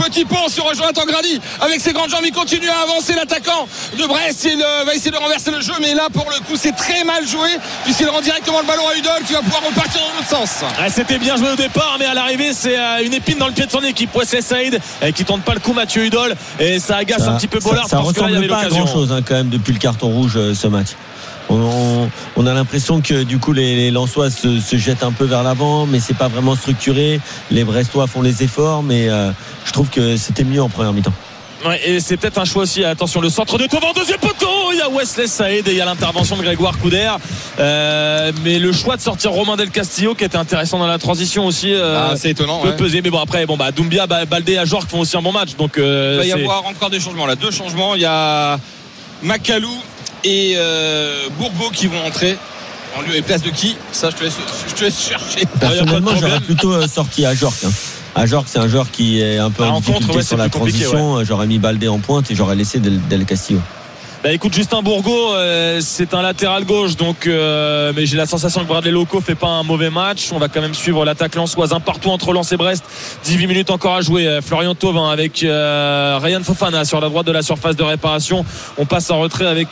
attention à Jonathan Grady avec ses grandes jambes, il continue à avancer l'attaquant de Brest, il euh, va essayer de renverser le jeu, mais là pour le coup c'est très mal joué puisqu'il rend directement le ballon à Udol qui va pouvoir repartir dans l'autre sens. Ouais, c'était bien joué au départ, mais à l'arrivée c'est euh, une épine dans le pied de son équipe. Wesley Saïd euh, qui tente pas le coup, Mathieu Udol, et ça agace ça, un petit peu Bollard ça, ça parce que là il y avait pas l'occasion. À grand chose hein, quand même depuis le carton rouge euh, ce match. On, on a l'impression que du coup les, les Lensois se, se jettent un peu vers l'avant, mais c'est pas vraiment structuré. Les Brestois font les efforts, mais euh, je trouve que c'était mieux en première mi-temps. Ouais, et c'est peut-être un choix aussi. Attention, le centre de Thauvin, deuxième poteau. Il y a Wesley Saïd et il y a l'intervention de Grégoire Couder. Euh, mais le choix de sortir Romain Del Castillo, qui était intéressant dans la transition aussi, euh, ah, c'est étonnant, peut ouais. peser. Mais bon, après, bon, bah, Doumbia, Baldé, Ajorc font aussi un bon match. Donc, euh, il va y c'est... avoir encore des changements là. Deux changements. Il y a Macalou et euh, Bourbeau qui vont entrer en lieu et place de qui. Ça je te laisse, je te laisse chercher. Personnellement j'aurais plutôt sorti Ajorc hein. Ajorc c'est un joueur qui est un peu ah, en difficulté contre, ouais, sur la transition ouais. J'aurais mis Baldé en pointe et j'aurais laissé Del, Del Castillo. Bah écoute, Justin Bourgault, euh, c'est un latéral gauche, donc euh, mais j'ai la sensation que Bradley Loco fait pas un mauvais match. On va quand même suivre l'attaque lensoise, un partout entre Lens et Brest. dix-huit minutes encore à jouer. Florian Thauvin avec euh, Ryan Fofana sur la droite de la surface de réparation. On passe en retrait avec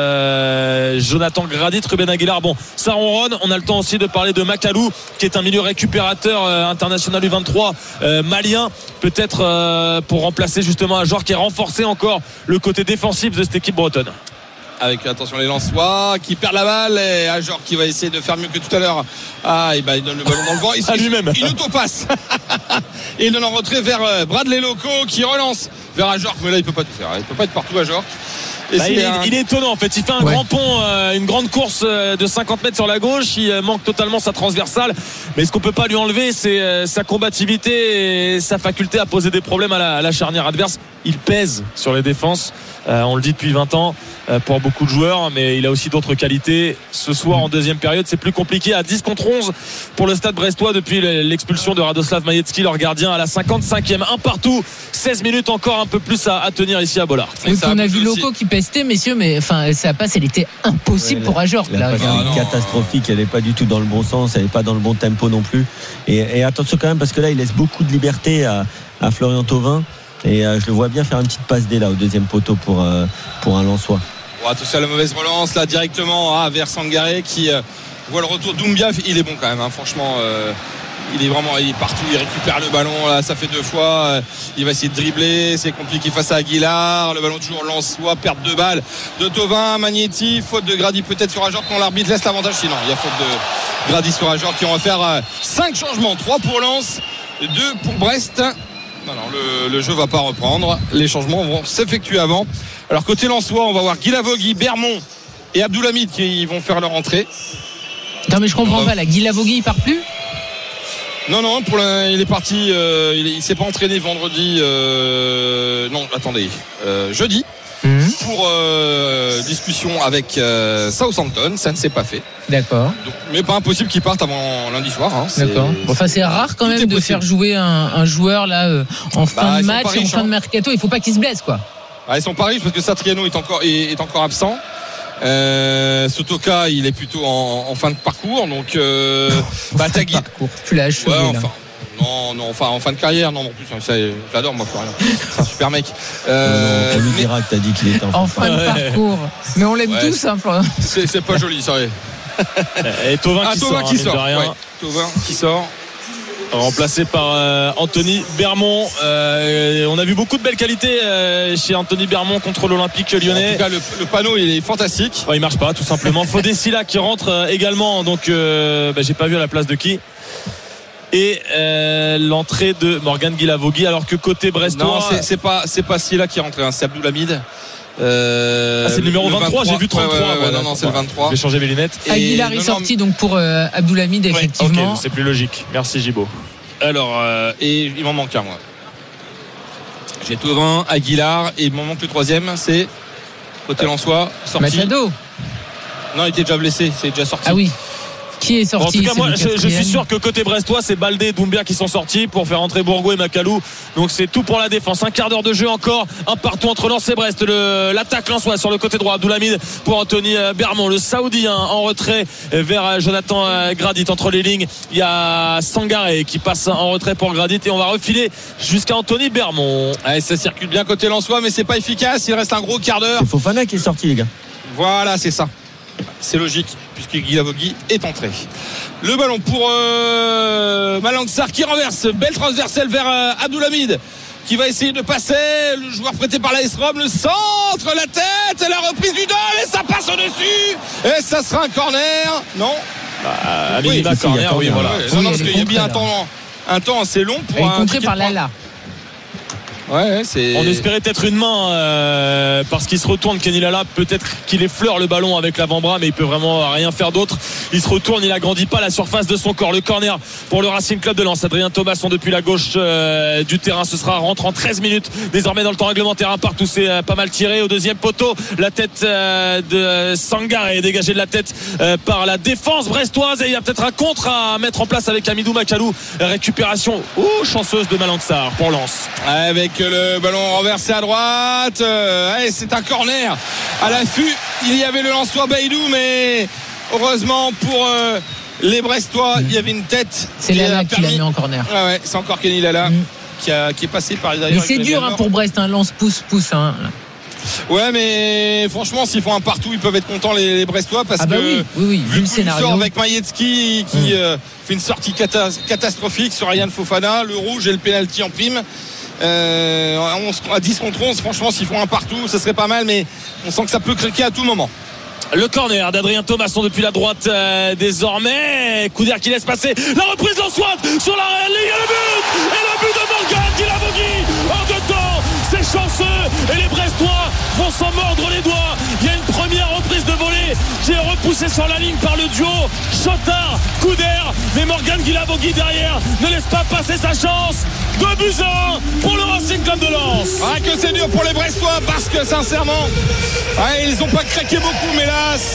euh, Jonathan Grady, Ruben Aguilar. Bon, ça ronronne. On a le temps aussi de parler de Macalou, qui est un milieu récupérateur euh, international U vingt-trois euh, malien, peut-être euh, pour remplacer justement un joueur qui est renforcé encore le côté défensif de cette équipe bretonne. Avec attention les Lensois qui perd la balle et Ajorc qui va essayer de faire mieux que tout à l'heure. Ah et ben il donne le ballon dans le vent, il, à lui-même. il, il auto-passe et il donne en retrait vers Bradley Loco qui relance vers Ajorc, mais là il peut pas tout faire, il peut pas être partout Ajorc. Bah, il, est, un... il est étonnant en fait, il fait un ouais. grand pont, euh, une grande course euh, de cinquante mètres sur la gauche, il euh, manque totalement sa transversale, mais ce qu'on peut pas lui enlever c'est euh, sa combativité et sa faculté à poser des problèmes à la, à la charnière adverse. Il pèse sur les défenses, euh, on le dit depuis vingt ans euh, pour beaucoup de joueurs, mais il a aussi d'autres qualités. Ce soir en deuxième période c'est plus compliqué, à dix contre onze pour le Stade brestois depuis l'expulsion de Radoslav Majecki, leur gardien, à la cinquante-cinquième, un partout, seize minutes encore, un peu plus à, à tenir ici à Bollard. Oui, on a vu Loco qui pestait, messieurs, mais enfin sa passe elle était impossible ouais, pour Ajorc la, là, la passe ah, catastrophique, elle n'est pas du tout dans le bon sens, elle n'est pas dans le bon tempo non plus, et, et attention quand même parce que là il laisse beaucoup de liberté à, à Florian Thauvin, et euh, je le vois bien faire une petite passe D là au deuxième poteau pour, euh, pour un Lensois. Ouais, tout ça, la mauvaise relance là directement hein, vers Sangaré qui euh, voit le retour. Doumbia, il est bon quand même hein, franchement euh, il est vraiment il est partout, il récupère le ballon là, ça fait deux fois, euh, il va essayer de dribbler, c'est compliqué face à Aguilar, le ballon toujours Lensois, perte de balle de Thauvin, Magnetti, faute de Grady peut-être sur Ajorc, quand l'arbitre laisse l'avantage, sinon il y a faute de Grady sur Ajorc qui vont faire euh, cinq changements, trois pour Lens, deux pour Brest. Non, non, le, le jeu va pas reprendre, les changements vont s'effectuer avant. Alors côté Lensois, on va voir Guilavogui, Bermond et Abdoulhamid qui vont faire leur entrée. Non mais je comprends pas, la Guilavogui il part plus? Non, non, pour la, il est parti, euh, il, il s'est pas entraîné vendredi, euh, non, attendez, euh, jeudi, mmh. pour euh, discussion avec euh, Southampton, ça ne s'est pas fait. D'accord. Donc, mais pas impossible qu'il parte avant lundi soir. Hein, D'accord. Bon, enfin, c'est rare quand même de possible. faire jouer un, un joueur là euh, en fin bah, de match, en fin de mercato. Il faut pas qu'il se blesse, quoi. Ah, ils sont pas riches parce que Satriano est encore, est, est encore absent. Euh, Sotoka il est plutôt en, en fin de parcours donc euh, bah, Tagui Flash ouais, enfin, non non enfin en fin de carrière non en plus ça, j'adore moi Florian c'est un super mec euh, non, non, mais... dira que t'as dit qu'il était en, en fin de ouais. parcours mais on l'aime ouais, tous hein, Florian. c'est, c'est pas joli ça et Thauvin ah, qui Thauvin sort qui sort rien. Ouais, Thauvin qui sort remplacé par euh, Anthony Bermond. Euh, on a vu beaucoup de belles qualités euh, chez Anthony Bermond contre l'Olympique Lyonnais. En tout cas, le, le panneau il est fantastique. Ouais, il marche pas, tout simplement. Fodessila qui rentre euh, également. Donc, euh, bah, j'ai pas vu à la place de qui. Et euh, l'entrée de Morgan Guilavogui, alors que côté brestois. Non, c'est, c'est pas c'est pas Silla qui est rentré, hein, c'est Abdoulhamid. Euh, ah, c'est le numéro le vingt-trois, j'ai vu trente-trois. Ouais, ouais, ouais, voilà, non, non, c'est le vingt-trois. J'ai changé mes lunettes. Et Aguilar est sorti donc pour euh, Abdoulhamid, effectivement. Ouais, ok, c'est plus logique. Merci Gibo. Alors, euh, et il m'en manque un, moi. J'ai Thauvin, Aguilar, et il m'en manque le troisième, c'est côté Lensois, sorti. Machado. Non, il était déjà blessé, c'est déjà sorti. Ah oui. qui est sorti. En tout cas, moi, je, je suis sûr que côté brestois, c'est Baldé et Doumbia qui sont sortis pour faire entrer Bourgo et Macalou. Donc c'est tout pour la défense. Un quart d'heure de jeu encore, un partout entre Lens et Brest. Le, l'attaque lensois sur le côté droit. Abdoulamid pour Anthony Bermond, le Saoudien en retrait vers Jonathan Gradit. Entre les lignes, il y a Sangaré qui passe en retrait pour Gradit et on va refiler jusqu'à Anthony Bermond. Allez, ça circule bien côté lensois, mais c'est pas efficace. Il reste un gros quart d'heure. C'est Fofana qui est sorti, les gars. Voilà, c'est ça. C'est logique puisque Guy Lavogui est entré. Le ballon pour euh, Malang Sarr qui renverse, belle transversale vers euh, Abdoulamid qui va essayer de passer, le joueur prêté par l'A S Rome, le centre, la tête et la reprise du dos et ça passe au-dessus et ça sera un corner. Non bah, oui, oui, corner, oui, voilà. Ouais, non, non, parce qu'il y a bien un temps, un temps assez long pour un contré par Lala. Ouais, c'est... On espérait peut-être une main euh, parce qu'il se retourne, Kenny Lala, peut-être qu'il effleure le ballon avec l'avant-bras, mais il peut vraiment rien faire d'autre. Il se retourne, il agrandit pas la surface de son corps. Le corner pour le Racing Club de Lens. Adrien Thomasson depuis la gauche euh, du terrain. Ce sera rentre en treize minutes désormais dans le temps réglementaire. Un partout, c'est euh, pas mal tiré au deuxième poteau. La tête euh, de Sangaré est dégagée de la tête euh, par la défense brestoise et il y a peut-être un contre à mettre en place avec Amidou Macalou. Récupération oh, chanceuse de Malang Sarr pour Lens. Avec le ballon renversé à droite, euh, ouais, c'est un corner à l'affût. Il y avait le Lensois Baïdou, mais heureusement pour euh, les Brestois, il y avait une tête. C'est Lala qui l'a mis en corner. Ouais, ouais, c'est encore Kenny Lala mm. qui, a, qui est passé par les derrière. Mais c'est dur hein, pour Brest, un hein, lance pouce pouce. Hein. Ouais, mais franchement, s'ils font un partout, ils peuvent être contents les, les Brestois parce ah bah que oui, oui, oui, vu le scénario sort avec Maïetski qui mm. euh, fait une sortie catas- catastrophique sur Ryan Fofana, le rouge et le penalty en prime. Euh, à dix contre onze, franchement, s'ils font un partout, ça serait pas mal, mais on sent que ça peut craquer à tout moment. Le corner d'Adrien Thomasson depuis la droite euh, désormais. Couder qui laisse passer la reprise lensoise sur la ligne, le but et le but de Morgan Guy Lavogui en deux temps. C'est chanceux et les Brestois vont s'en mordre les doigts. Il y a une première reprise de volée qui est repoussée sur la ligne par le duo Chotard Couder, mais Morgan Guy Lavogui derrière ne laisse pas passer sa chance. deux buts à un pour le Racing Club de Lens. Ah, que c'est dur pour les Brestois parce que sincèrement ouais, ils n'ont pas craqué beaucoup, mais là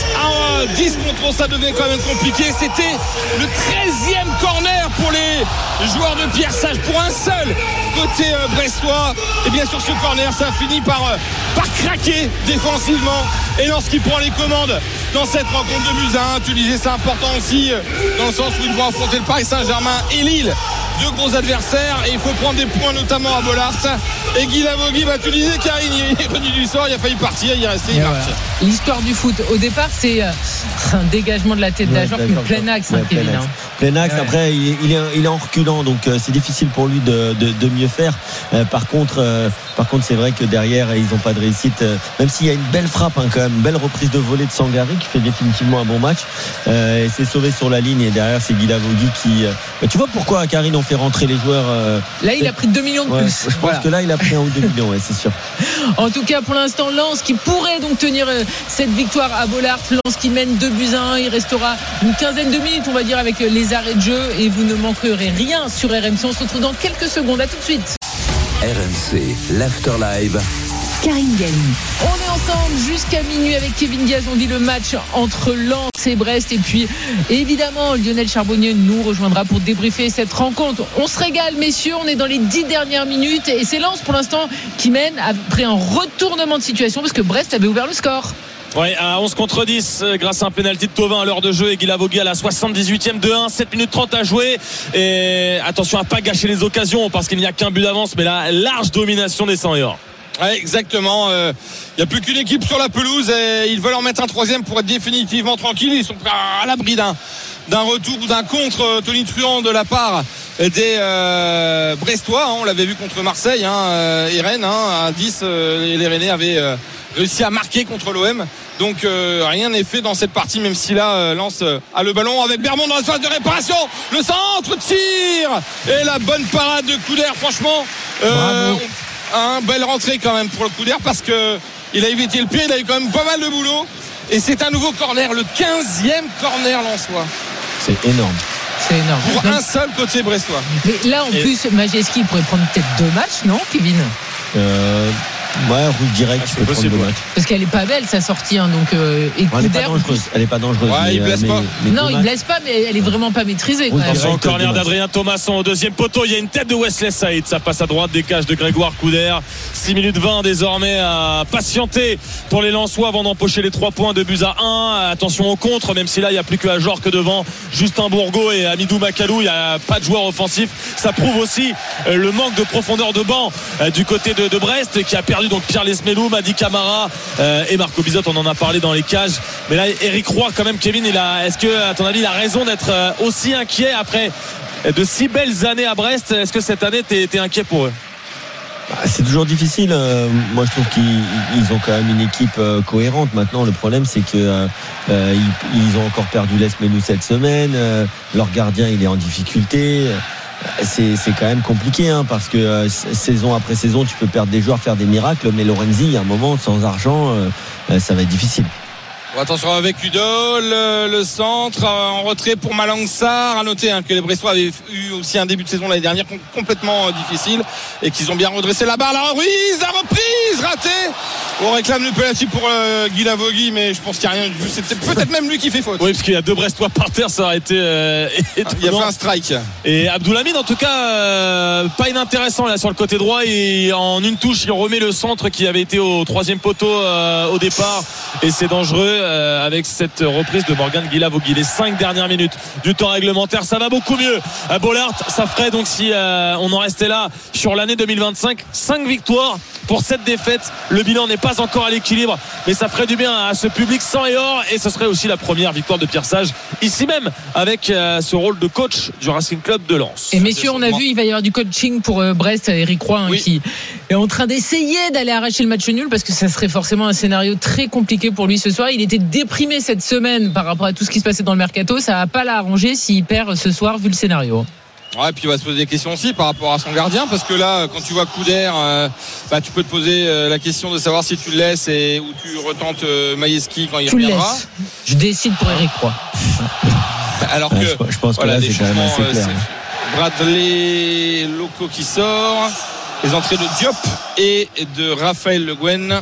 à dix contre onze ça devait quand même compliqué. C'était le treizième corner pour les joueurs de Pierre Sage, pour un seul côté euh, brestois. Et bien sûr ce corner ça finit par, euh, par craquer défensivement et lorsqu'il prend les commandes dans cette rencontre de buts à un, tu disais c'est important aussi euh, dans le sens où ils vont affronter le Paris Saint-Germain et Lille, deux gros adversaires et il faut prendre des points notamment à Bollard. Et Guy Lavogui, bah tu disais Karine, il est revenu du sort, il a failli partir, il est resté, il marche. Voilà. L'histoire du foot au départ c'est un dégagement de la tête ouais, d'Ajor puis plein axe ouais, hein, Kevin plein axe, plein axe. Ouais. Après il est, il, est, il est en reculant donc euh, c'est difficile pour lui de, de, de mieux faire euh, par contre euh, par contre c'est vrai que derrière ils n'ont pas de réussite euh, même s'il y a une belle frappe hein, quand même, une belle reprise de volée de Sangaré qui fait définitivement un bon match euh, et c'est sauvé sur la ligne et derrière c'est Guy Lavogui qui euh, bah, tu vois pourquoi Karine on fait rentrer les joueurs euh, là il a pris deux millions de ouais, plus je pense voilà. que là il a pris un ou deux millions ouais, c'est sûr. En tout cas pour l'instant Lens qui pourrait donc tenir euh, cette victoire à Bollard. Lens qui mène deux buts à un. Il restera une quinzaine de minutes on va dire avec les arrêts de jeu et vous ne manquerez rien sur R M C. On se retrouve dans quelques secondes, à tout de suite. R M C, l'After Live. Karine Galli. On est ensemble jusqu'à minuit avec Kevin Diaz. On dit le match entre Lens et Brest. Et puis, évidemment, Lionel Charbonnier nous rejoindra pour débriefer cette rencontre. On se régale, messieurs. On est dans les dix dernières minutes. Et c'est Lens, pour l'instant, qui mène après un retournement de situation parce que Brest avait ouvert le score. Ouais, à onze contre dix grâce à un pénalty de Thauvin à l'heure de jeu et Guy Lavogui à la soixante-dix-huitième de un, sept minutes trente à jouer et attention à pas gâcher les occasions parce qu'il n'y a qu'un but d'avance mais la large domination des cent et or. Ouais, exactement. Il euh, n'y a plus qu'une équipe sur la pelouse et ils veulent en mettre un troisième pour être définitivement tranquilles. Ils sont à l'abri d'un, d'un retour ou d'un contre tonitruant de la part des euh, Brestois. Hein, on l'avait vu contre Marseille hein, et Rennes. Hein, à dix, euh, les Rennais avaient euh, réussi à marquer contre l'O M. Donc euh, rien n'est fait dans cette partie, même si là euh, Lens euh, a le ballon avec Bermond dans la phase de réparation. Le centre, tir et la bonne parade de Couder. Franchement, euh, un belle rentrée quand même pour le Couder parce que il a évité le pied, il a eu quand même pas mal de boulot. Et c'est un nouveau corner, le quinzième corner lensois. C'est énorme. C'est énorme. Pour non. un seul côté brestois. Mais là en et... plus, Majewski pourrait prendre peut-être deux matchs, non, Kevin? Euh. Ouais, rouge direct, Ah, tu peux prendre le match. Parce qu'elle est pas belle sa sortie, hein, donc euh, et Elle est pas Couder, dangereuse. Elle est pas dangereuse. Ouais, mais, il blesse mais, pas. mais non, il dommage. blesse pas, mais elle est vraiment pas maîtrisée. Quand Rouge même. direct. Attention, corner dommage. d'Adrien Thomasson au deuxième poteau. Il y a une tête de Wesley Saïd. Ça passe à droite, décage de Grégoire Couder. six minutes vingt désormais à patienter pour les Lensois avant d'empocher les trois points de buts à un. Attention au contre, même si là il n'y a plus que Ajor que devant Justin Bourgault et Amidou Macalou. Il n'y a pas de joueur offensif. Ça prouve aussi le manque de profondeur de banc du côté de, de Brest, qui a perdu donc Pierre Lesmelou, Madi Camara euh, et Marco Bizot. On en a parlé dans les cages. Mais là, Eric Roy, quand même, Kevin, il a, est-ce que, à ton avis, il a raison d'être aussi inquiet après de si belles années à Brest? Est-ce que cette année, t'es, t'es inquiet pour eux? C'est toujours difficile. Euh, moi, je trouve qu'ils ils ont quand même une équipe euh, cohérente. Maintenant, le problème, c'est que euh, euh, ils, ils ont encore perdu Lesmelou cette semaine. Euh, leur gardien, il est en difficulté. C'est, c'est quand même compliqué, hein, parce que euh, saison après saison, tu peux perdre des joueurs, faire des miracles. Mais Lorenzi, il y a un moment, sans argent, euh, ça va être difficile. Attention avec Udol, le, le centre en retrait pour Malang Sarr. À noter hein, que les Brestois avaient eu aussi un début de saison l'année dernière complètement euh, difficile et qu'ils ont bien redressé la barre. La Ruiz, la reprise ratée. On réclame le penalty pour euh, Guy Lavogui, mais je pense qu'il n'y a rien. C'est peut-être même lui qui fait faute. Oui, parce qu'il y a deux Brestois par terre, ça aurait été euh, il y a fait un strike. Et Abdoulhamid, en tout cas, euh, pas inintéressant là sur le côté droit. Et en une touche, il remet le centre qui avait été au troisième poteau euh, au départ. Et c'est dangereux. Avec cette reprise de Morgan Guilavogui. Les cinq dernières minutes du temps réglementaire, ça va beaucoup mieux. Bollaert, ça ferait donc, si euh, on en restait là sur l'année deux mille vingt-cinq, cinq victoires pour cette défaite. Le bilan n'est pas encore à l'équilibre, mais ça ferait du bien à ce public sang et or, et ce serait aussi la première victoire de Pierre Sage ici même avec euh, ce rôle de coach du Racing Club de Lens. Et messieurs, on a vu, il va y avoir du coaching pour euh, Brest. Eric Roy hein, oui. qui est en train d'essayer d'aller arracher le match nul, parce que ça serait forcément un scénario très compliqué pour lui ce soir. Il était déprimé cette semaine par rapport à tout ce qui se passait dans le mercato. Ça va pas l'arranger s'il perd ce soir vu le scénario. Ouais, puis il va se poser des questions aussi par rapport à son gardien, parce que là, quand tu vois Couder, euh, bah, tu peux te poser euh, la question de savoir si tu le laisses et ou tu retentes euh, Maïeski quand il tu reviendra. Je décide pour Eric Roy. Alors que ouais, je pense voilà, que là, des c'est quand même assez changements, clair. Euh, Bradley Loco qui sort, les entrées de Diop et de Raphaël Le Guen.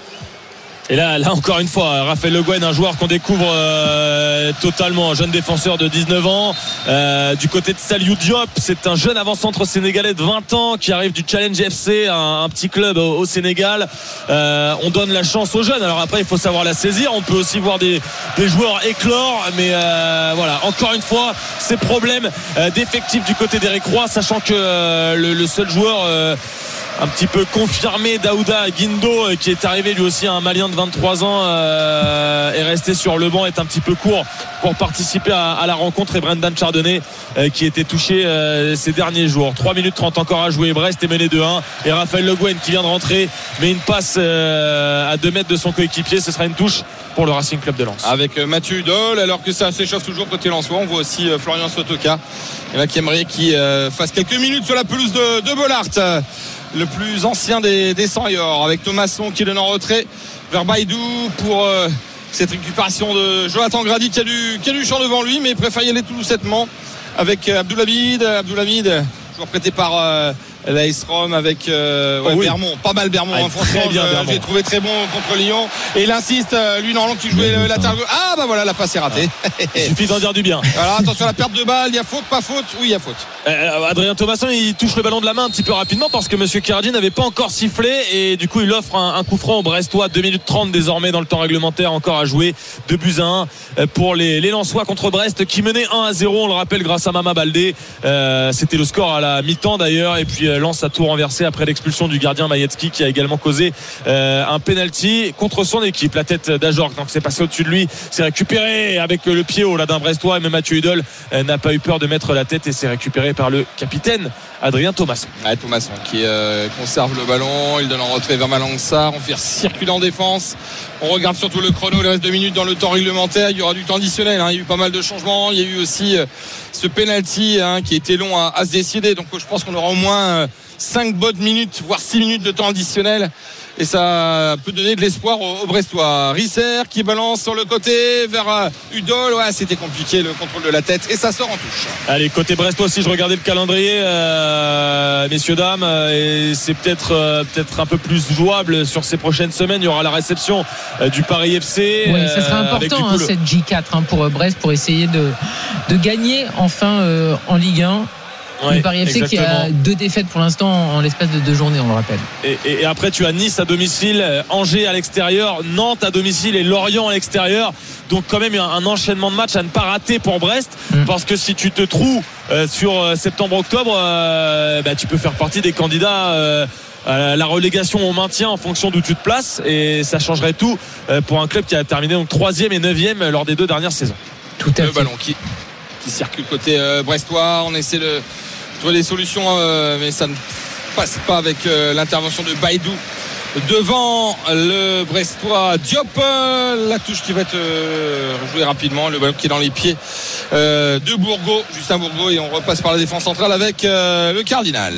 Et là, là encore une fois, Raphaël Le Guen, un joueur qu'on découvre euh, totalement, un jeune défenseur de dix-neuf ans. Euh, du côté de Saliou Diop, c'est un jeune avant-centre sénégalais de vingt ans qui arrive du Challenge F C, un, un petit club au, au Sénégal. Euh, on donne la chance aux jeunes. Alors après, il faut savoir la saisir. On peut aussi voir des, des joueurs éclore, mais euh, voilà, encore une fois, ces problèmes euh, d'effectifs du côté d'Eric Roy, sachant que euh, le, le seul joueur euh, un petit peu confirmé, Daouda Guindo, qui est arrivé lui aussi, un Malien de vingt-trois ans, euh, est resté sur le banc, est un petit peu court pour participer à, à la rencontre, et Brendan Chardonnay euh, qui était touché euh, ces derniers jours. Trois minutes trente encore à jouer. Brest est mené deux un, et Raphaël Le Guen qui vient de rentrer met une passe euh, à deux mètres de son coéquipier. Ce sera une touche pour le Racing Club de Lens. Avec euh, Mathieu Udol, alors que ça s'échauffe toujours côté lensois. On voit aussi euh, Florian Sotoka, et là qui aimerait qu'il euh, fasse quelques minutes sur la pelouse de, de Bollaert, le plus ancien des, des cent et or, avec Thomasson qui donne en retrait vers Baïdou pour euh, cette récupération de Jonathan Grady qui a du, qui a du champ devant lui, mais préfère y aller tout doucettement avec euh, Abdoulhamid Abdoulhamid, joueur prêté par euh, l'A S Rome avec euh, ouais, oh oui. Bermont, pas mal Bermont, ah, hein, franchement bien, je, j'ai trouvé très bon contre Lyon, et il insiste, euh, lui normalement qui jouait le latéral gauche. Ah bah voilà, la passe est ratée. Ah. Il suffit d'en dire du bien. Alors attention à la perte de balle, il y a faute, pas faute? Oui, il y a faute. euh, Adrien Thomasson, il touche le ballon de la main un petit peu rapidement parce que Monsieur Kerdji n'avait pas encore sifflé, et du coup il offre un, un coup franc au Brestois. Deux minutes trente désormais dans le temps réglementaire encore à jouer. Deux buts à un pour les, les Lensois contre Brest qui menait un à zéro, on le rappelle, grâce à Mama Baldé. euh, c'était le score à la mi-temps d'ailleurs, et puis euh, Lens a tout renversé après l'expulsion du gardien Majetski, qui a également causé euh, un penalty contre son équipe. La tête d'Ajorc, donc c'est passé au-dessus de lui, c'est récupéré avec le pied haut là d'un Brestois, et même Mathieu Udol euh, n'a pas eu peur de mettre la tête, et c'est récupéré par le capitaine Adrien Thomasson. Ouais, Thomasson qui euh, conserve le ballon, il donne en retrait vers Malang Sarr, on fait circuler en défense. On regarde surtout le chrono, il reste deux minutes dans le temps réglementaire, il y aura du temps additionnel, hein. Il y a eu pas mal de changements, il y a eu aussi euh, ce penalty hein, qui était long à, à se décider, donc je pense qu'on aura au moins euh, cinq bonnes minutes, voire six minutes de temps additionnel et ça peut donner de l'espoir aux, aux Brestois. Risser qui balance sur le côté vers Udol. Ouais, c'était compliqué le contrôle de la tête et ça sort en touche. Allez, côté Brestois aussi, je regardais le calendrier, euh, messieurs dames, et c'est peut-être euh, peut-être un peu plus jouable sur ces prochaines semaines. Il y aura la réception euh, du Paris F C. Oui, ça sera important hein, cette J quatre hein, pour Brest pour essayer de de gagner enfin euh, en Ligue un. Ouais, le Paris F C exactement. Qui a deux défaites pour l'instant en l'espace de deux journées, on le rappelle. Et, et, et après, tu as Nice à domicile, Angers à l'extérieur, Nantes à domicile et Lorient à l'extérieur. Donc quand même, il y a un enchaînement de matchs à ne pas rater pour Brest. Mmh. Parce que si tu te trouves euh, sur septembre-octobre, euh, bah, tu peux faire partie des candidats euh, à la relégation au maintien en fonction d'où tu te places. Et ça changerait tout euh, pour un club qui a terminé donc troisième et neuvième lors des deux dernières saisons. Tout à le fait. ballon qui, qui circule côté euh, brestois. On essaie de trouver des solutions, euh, mais ça ne passe pas avec euh, l'intervention de Baïdou devant le Brestois. Diop, euh, la touche qui va être euh, rejouée rapidement. Le ballon qui est dans les pieds euh, de Bourgault, Justin Bourgault, et on repasse par la défense centrale avec euh, le Cardinal.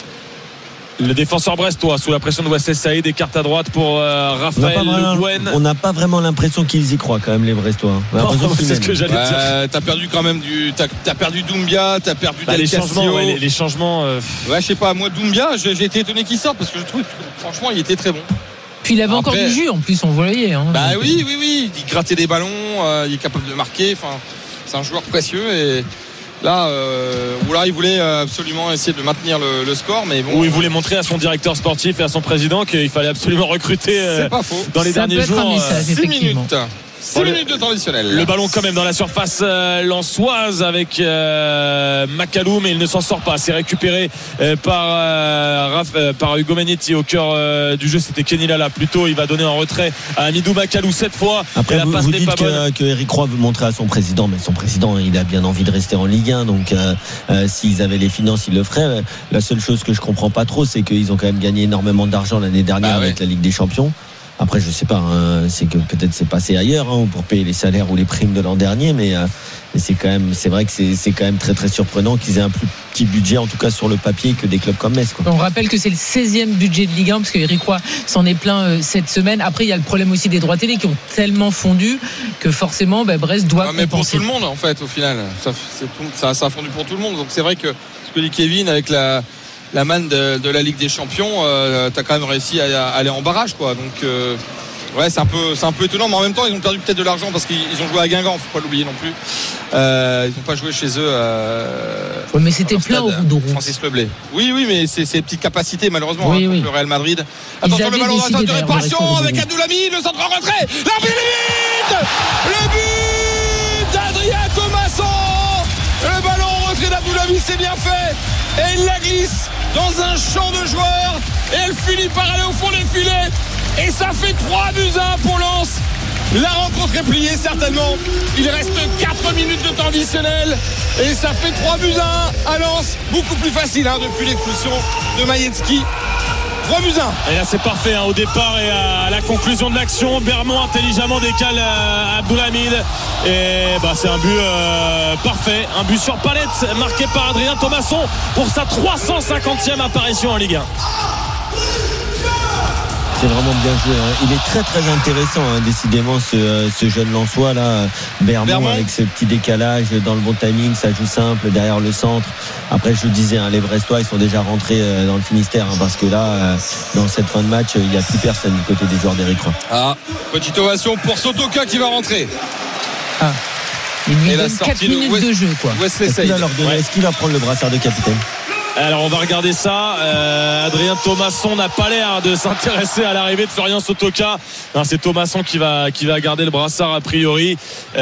Le défenseur brestois sous la pression de Wassel Saïd, écarte à droite pour euh, Raphaël Le Guen. On n'a pas vraiment l'impression qu'ils y croient quand même, les Brestois. Non, c'est ce que j'allais ouais, dire. T'as perdu quand même du, t'as, t'as perdu Doumbia, t'as perdu bah, Del les Castillo. changements, ouais, les, les changements. Euh... Ouais, je sais pas. Moi, Doumbia, j'ai, j'ai été étonné qu'il sorte parce que je trouve, franchement, il était très bon. Puis il avait Après, encore du jus en plus, on voyait. Hein, bah oui, oui, oui. Il grattait des ballons, euh, il est capable de marquer. Enfin, c'est un joueur précieux et. Là, euh, où là, il voulait absolument essayer de maintenir le, le score, mais bon. Où il voulait montrer à son directeur sportif et à son président qu'il fallait absolument recruter euh, c'est pas faux. dans les Ça derniers jours. Message, six minutes. six bon, minutes de temps additionnel. Le ballon quand même dans la surface euh, lensoise avec euh, Macaloum, et il ne s'en sort pas. C'est récupéré euh, par euh, Raph, euh, par Hugo Magnetti au cœur euh, du jeu. C'était Kenny Lala plutôt. Il va donner un retrait à Amidou Macalou cette fois. Après, la vous, passe vous n'est dites pas que, bonne. que Eric Roy veut montrer à son président, mais son président, il a bien envie de rester en Ligue un. Donc, euh, euh, s'ils avaient les finances, ils le feraient. La seule chose que je comprends pas trop, c'est qu'ils ont quand même gagné énormément d'argent l'année dernière bah, avec ouais. la Ligue des Champions. Après, je sais pas, hein, c'est que peut-être c'est passé ailleurs hein, pour payer les salaires ou les primes de l'an dernier, mais, euh, mais c'est quand même, c'est vrai que c'est, c'est quand même très très surprenant qu'ils aient un plus petit budget, en tout cas sur le papier, que des clubs comme Metz. Quoi. On rappelle que c'est le seizième budget de Ligue un parce que Eric Roy s'en est plein euh, cette semaine. Après, il y a le problème aussi des droits télé qui ont tellement fondu que forcément, bah, Brest doit. Ouais, mais pour tout le monde, en fait, au final, ça, c'est tout, ça, ça a fondu pour tout le monde. Donc c'est vrai que ce que dit Kevin avec la la manne de, de la Ligue des Champions, euh, t'as quand même réussi à, à aller en barrage, quoi. Donc euh, ouais, c'est un peu, c'est un peu étonnant, mais en même temps, ils ont perdu peut-être de l'argent parce qu'ils ont joué à Guingamp, faut pas l'oublier non plus. Euh, ils n'ont pas joué chez eux. Euh, ouais, mais c'était plein au bout de roue. Francis Leblay. Oui, oui, mais c'est ces petites capacités, malheureusement, oui, hein, oui. contre le Real Madrid. Attention, le ballon de réparation avec Abdoulhamid, le centre en retrait. L'arbitre, le but d'Adrien Thomasson. Le ballon en retrait d'Abdoulhamid, c'est bien fait. Et il la glisse dans un champ de joueurs. Et elle finit par aller au fond des filets. Et ça fait trois buts à un pour Lens. La rencontre est pliée certainement. Il reste quatre minutes de temps additionnel. Et ça fait trois buts à un à Lens. Beaucoup plus facile hein, depuis l'expulsion de Majewski. trois buts à un. Et là c'est parfait hein, au départ et à la conclusion de l'action. Bermond intelligemment décale euh, Abdoulhamid. Et bah, c'est un but euh, parfait. Un but sur palette marqué par Adrien Thomasson pour sa trois cent cinquantième apparition en Ligue un. C'est vraiment bien joué. Hein. Il est très très intéressant, hein, décidément, ce, ce jeune Lensois là, Bermond, Bermond, avec ce petit décalage dans le bon timing, ça joue simple derrière le centre. Après, je vous disais, hein, les Brestois, ils sont déjà rentrés euh, dans le Finistère, hein, parce que là, euh, dans cette fin de match, il n'y a plus personne du côté des joueurs d'Éric Roy. Ah, petite ovation pour Sotoka qui va rentrer. Ah, il lui donne quatre minutes de, West, de jeu, quoi. Est-ce qu'il, va leur donner, ouais. Est-ce qu'il va prendre le brassard de capitaine? Alors on va regarder ça. euh, Adrien Thomasson n'a pas l'air de s'intéresser à l'arrivée de Florian Sotoka. Non, c'est Thomasson qui va, qui va garder le brassard a priori.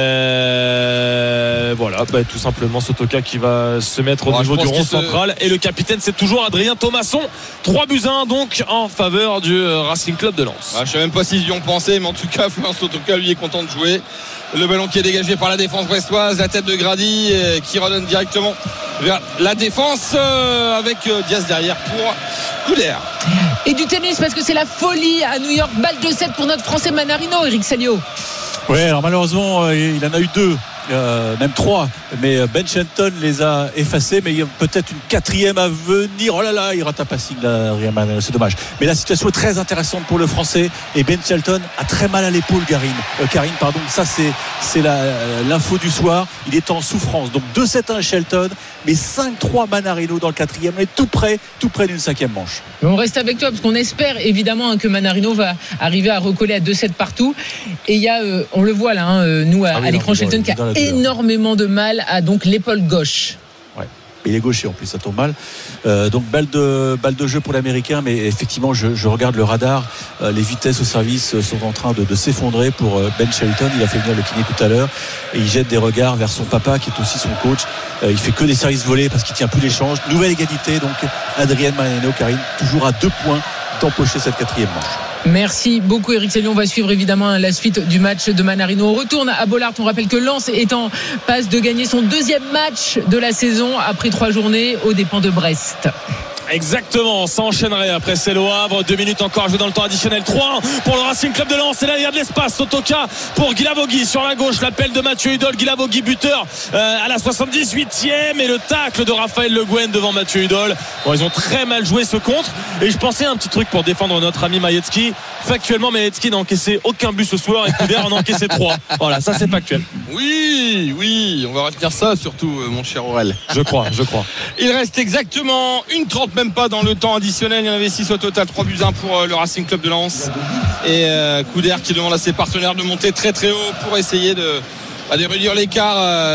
euh, Voilà bah, tout simplement Sotoka qui va se mettre au ouais, niveau du rond central se... Et le capitaine c'est toujours Adrien Thomasson. Trois buts à un donc en faveur du Racing Club de Lens. ouais, Je ne sais même pas s'ils y ont pensé, mais en tout cas Florian Sotoka lui est content de jouer. Le ballon qui est dégagé par la défense brestoise, la tête de Grady euh, qui redonne directement vers la défense euh, avec euh, Diaz derrière pour Couder. Et du tennis parce que c'est la folie à New York. Balle de sept pour notre Français Manarino, Eric Salio. Oui, alors malheureusement, euh, il en a eu deux euh, même trois, mais Ben Shelton les a effacés, mais il y a peut-être une quatrième à venir. Oh là là, il rate un passing là, c'est dommage. Mais la situation est très intéressante pour le Français et Ben Shelton a très mal à l'épaule, Karine. Euh, Karine, pardon. Ça c'est c'est la, l'info du soir. Il est en souffrance. Donc deux sept un Shelton, mais cinq trois Mannarino dans le quatrième, et tout près, tout près d'une cinquième manche. Mais on reste avec toi parce qu'on espère évidemment que Mannarino va arriver à recoller à deux sept partout. Et il y a, euh, on le voit là, hein, nous à, ah oui, à l'écran, non, Shelton qui a énormément de mal à donc l'épaule gauche. Ouais. Il est gaucher en plus, ça tombe mal. Euh, donc balle de balle de jeu pour l'Américain, mais effectivement, je, je regarde le radar. Euh, les vitesses au service sont en train de, de s'effondrer pour Ben Shelton. Il a fait venir le kiné tout à l'heure et il jette des regards vers son papa qui est aussi son coach. Euh, il fait que des services volés parce qu'il tient plus l'échange. Nouvelle égalité, donc Adrien Mannarino, Karine, toujours à deux points d'empocher cette quatrième manche. Merci beaucoup Eric Sallion. On va suivre évidemment la suite du match de Mannarino. On retourne à Bollaert. On rappelle que Lens est en passe de gagner son deuxième match de la saison après trois journées aux dépens de Brest. Exactement, ça enchaînerait après c'est le Havre, deux minutes encore à jouer dans le temps additionnel, trois un pour le Racing Club de Lens, et là il y a de l'espace. Sotoka pour Guilavogui sur la gauche, l'appel de Mathieu Hudol, Guilavogui buteur euh, à la soixante-dix-huitième, et le tacle de Raphaël Le Guen devant Mathieu Hudol. Bon, ils ont très mal joué ce contre, et je pensais à un petit truc pour défendre notre ami Majewski. Factuellement, Majewski n'a encaissé aucun but ce soir et Couder en a encaissé trois. Voilà, ça c'est factuel. Oui, oui, on va retenir ça surtout, mon cher Aurel. Je crois, je crois. Il reste exactement une trente, même pas dans le temps additionnel. Il y en avait six au total, trois buts un pour le Racing Club de Lens. Et euh, Couder qui demande à ses partenaires de monter très très haut pour essayer de, bah, de réduire l'écart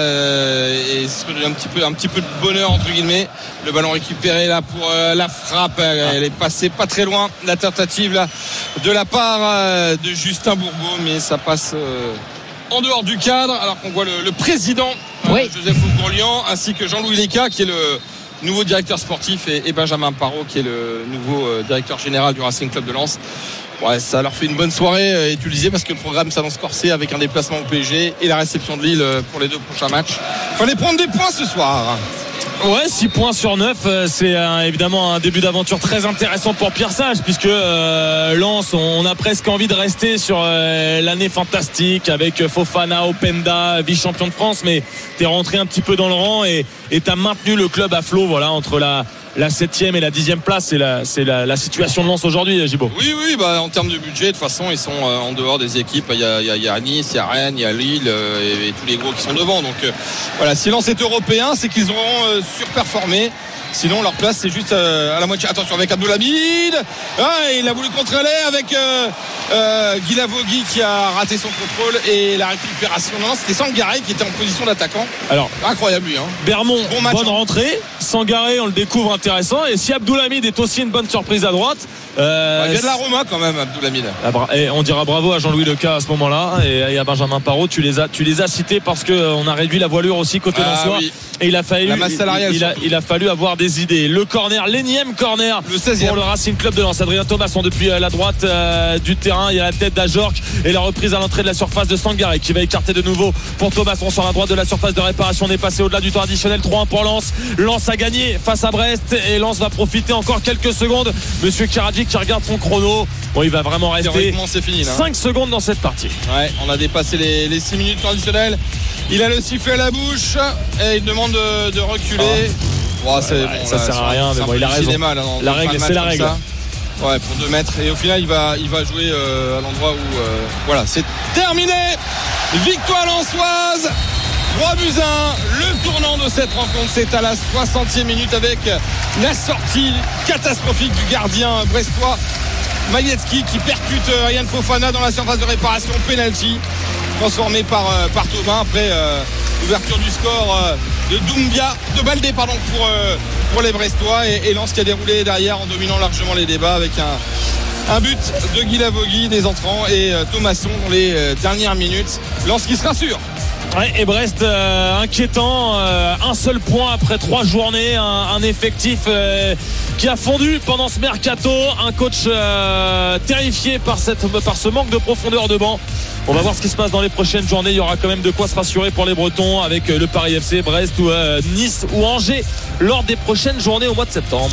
euh, et se redonner un petit peu, un petit peu de bonheur entre guillemets. Le ballon récupéré là pour euh, la frappe. Elle est passée pas très loin. La tentative là de la part euh, de Justin Bourbeau, mais ça passe euh, en dehors du cadre. Alors qu'on voit le, le président oui. euh, Joseph Gourlian ainsi que Jean-Louis Léca qui est le nouveau directeur sportif et, et Benjamin Parot qui est le nouveau euh, directeur général du Racing Club de Lens. Ouais, ça leur fait une bonne soirée euh, et tu le disais parce que le programme s'annonce corsé avec un déplacement au P S G et la réception de Lille euh, pour les deux prochains matchs. Il fallait prendre des points ce soir. Ouais, six points sur neuf, euh, c'est euh, évidemment un début d'aventure très intéressant pour Pierre Sage, puisque euh, Lens, on a presque envie de rester sur euh, l'année fantastique avec Fofana, Openda, vice-champion de France, mais t'es rentré un petit peu dans le rang et et t'as maintenu le club à flot, voilà, entre la la septième et la dixième place. C'est la, c'est la, la situation de Lens aujourd'hui, Gibo. Oui, oui, bah, en termes de budget, de toute façon, ils sont euh, en dehors des équipes. Il y a, il y a, il y a Nice, il y a Rennes, il y a Lille euh, et, et tous les gros qui sont devant. Donc euh, voilà, si Lens est européen, c'est qu'ils auront euh, surperformé. Sinon, leur place, c'est juste euh, à la moitié. Attention avec Abdoulhamid. Ah, il a voulu contrôler avec euh, euh, Guilavogui qui a raté son contrôle et la récupération. Non, non, c'était Sangaré qui était en position d'attaquant. Alors, incroyable lui. Hein. Bermond, bon match, bonne hein. rentrée. Sangaré, on le découvre intéressant. Et si Abdoulhamid est aussi une bonne surprise à droite. Euh, bah, il y a de la Roma quand même, Abdoulhamid. Et on dira bravo à Jean-Louis Leca à ce moment-là et à Benjamin Parot. Tu les as, tu les as cités parce qu'on a réduit la voilure aussi côté ah, lensois. Oui. Et il a fallu, la masse salariale, il, il, a, il a fallu avoir des idées. Le corner, l'énième corner le seizième pour le Racing Club de Lens. Adrien Thomasson depuis la droite euh, du terrain. Il y a la tête d'Ajorc et la reprise à l'entrée de la surface de Sangaré qui va écarter de nouveau pour Thomasson sur la droite de la surface de réparation. On est passé au-delà du temps additionnel. trois un pour Lens. Lens a gagné face à Brest et Lens va profiter encore quelques secondes. Monsieur Karadjic qui regarde son chrono. Bon, il va vraiment rester c'est fini, là. cinq secondes dans cette partie. Ouais, on a dépassé les, les six minutes additionnelles. Il a le sifflet à la bouche et il demande de, de reculer. Oh. Oh, c'est, ouais, bon, ça là, sert à rien, mais bon, il a raison. Cinéma, là, la règle, c'est la règle. Ça. Ouais, pour deux mètres. Et au final, il va, il va jouer euh, à l'endroit où. Euh, voilà, c'est terminé. Victoire lensoise. trois buts à un. Le tournant de cette rencontre, c'est à la soixantième minute avec la sortie catastrophique du gardien brestois Majewski qui percute Ryan Fofana dans la surface de réparation. Penalty transformé par, par Thomas après euh, l'ouverture du score euh, de Doumbia, de Baldé pardon, pour, euh, pour les Brestois et, et Lens qui a déroulé derrière en dominant largement les débats avec un, un but de Guilavogui des entrants et euh, Thomasson dans les euh, dernières minutes. Lens qui se rassure. Ouais, et Brest euh, inquiétant, euh, un seul point après trois journées, un, un effectif euh, qui a fondu pendant ce mercato, un coach euh, terrifié par, cette, par ce manque de profondeur de banc. On va voir ce qui se passe dans les prochaines journées. Il y aura quand même de quoi se rassurer pour les Bretons avec le Paris F C, Brest ou euh, Nice ou Angers lors des prochaines journées au mois de septembre.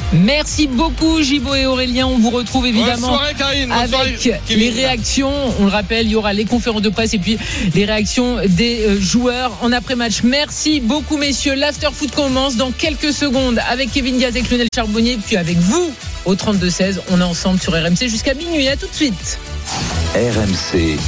Merci beaucoup Gibo et Aurélien. On vous retrouve évidemment bonne soirée, Karine. Bonne avec soirée, les réactions. On le rappelle, il y aura les conférences de presse et puis les réactions des joueurs en après-match. Merci beaucoup messieurs. L'after foot commence dans quelques secondes avec Kevin Diaz et Lionel Charbonnier, puis avec vous au trente-deux seize. On est ensemble sur R M C jusqu'à minuit. À tout de suite. R M C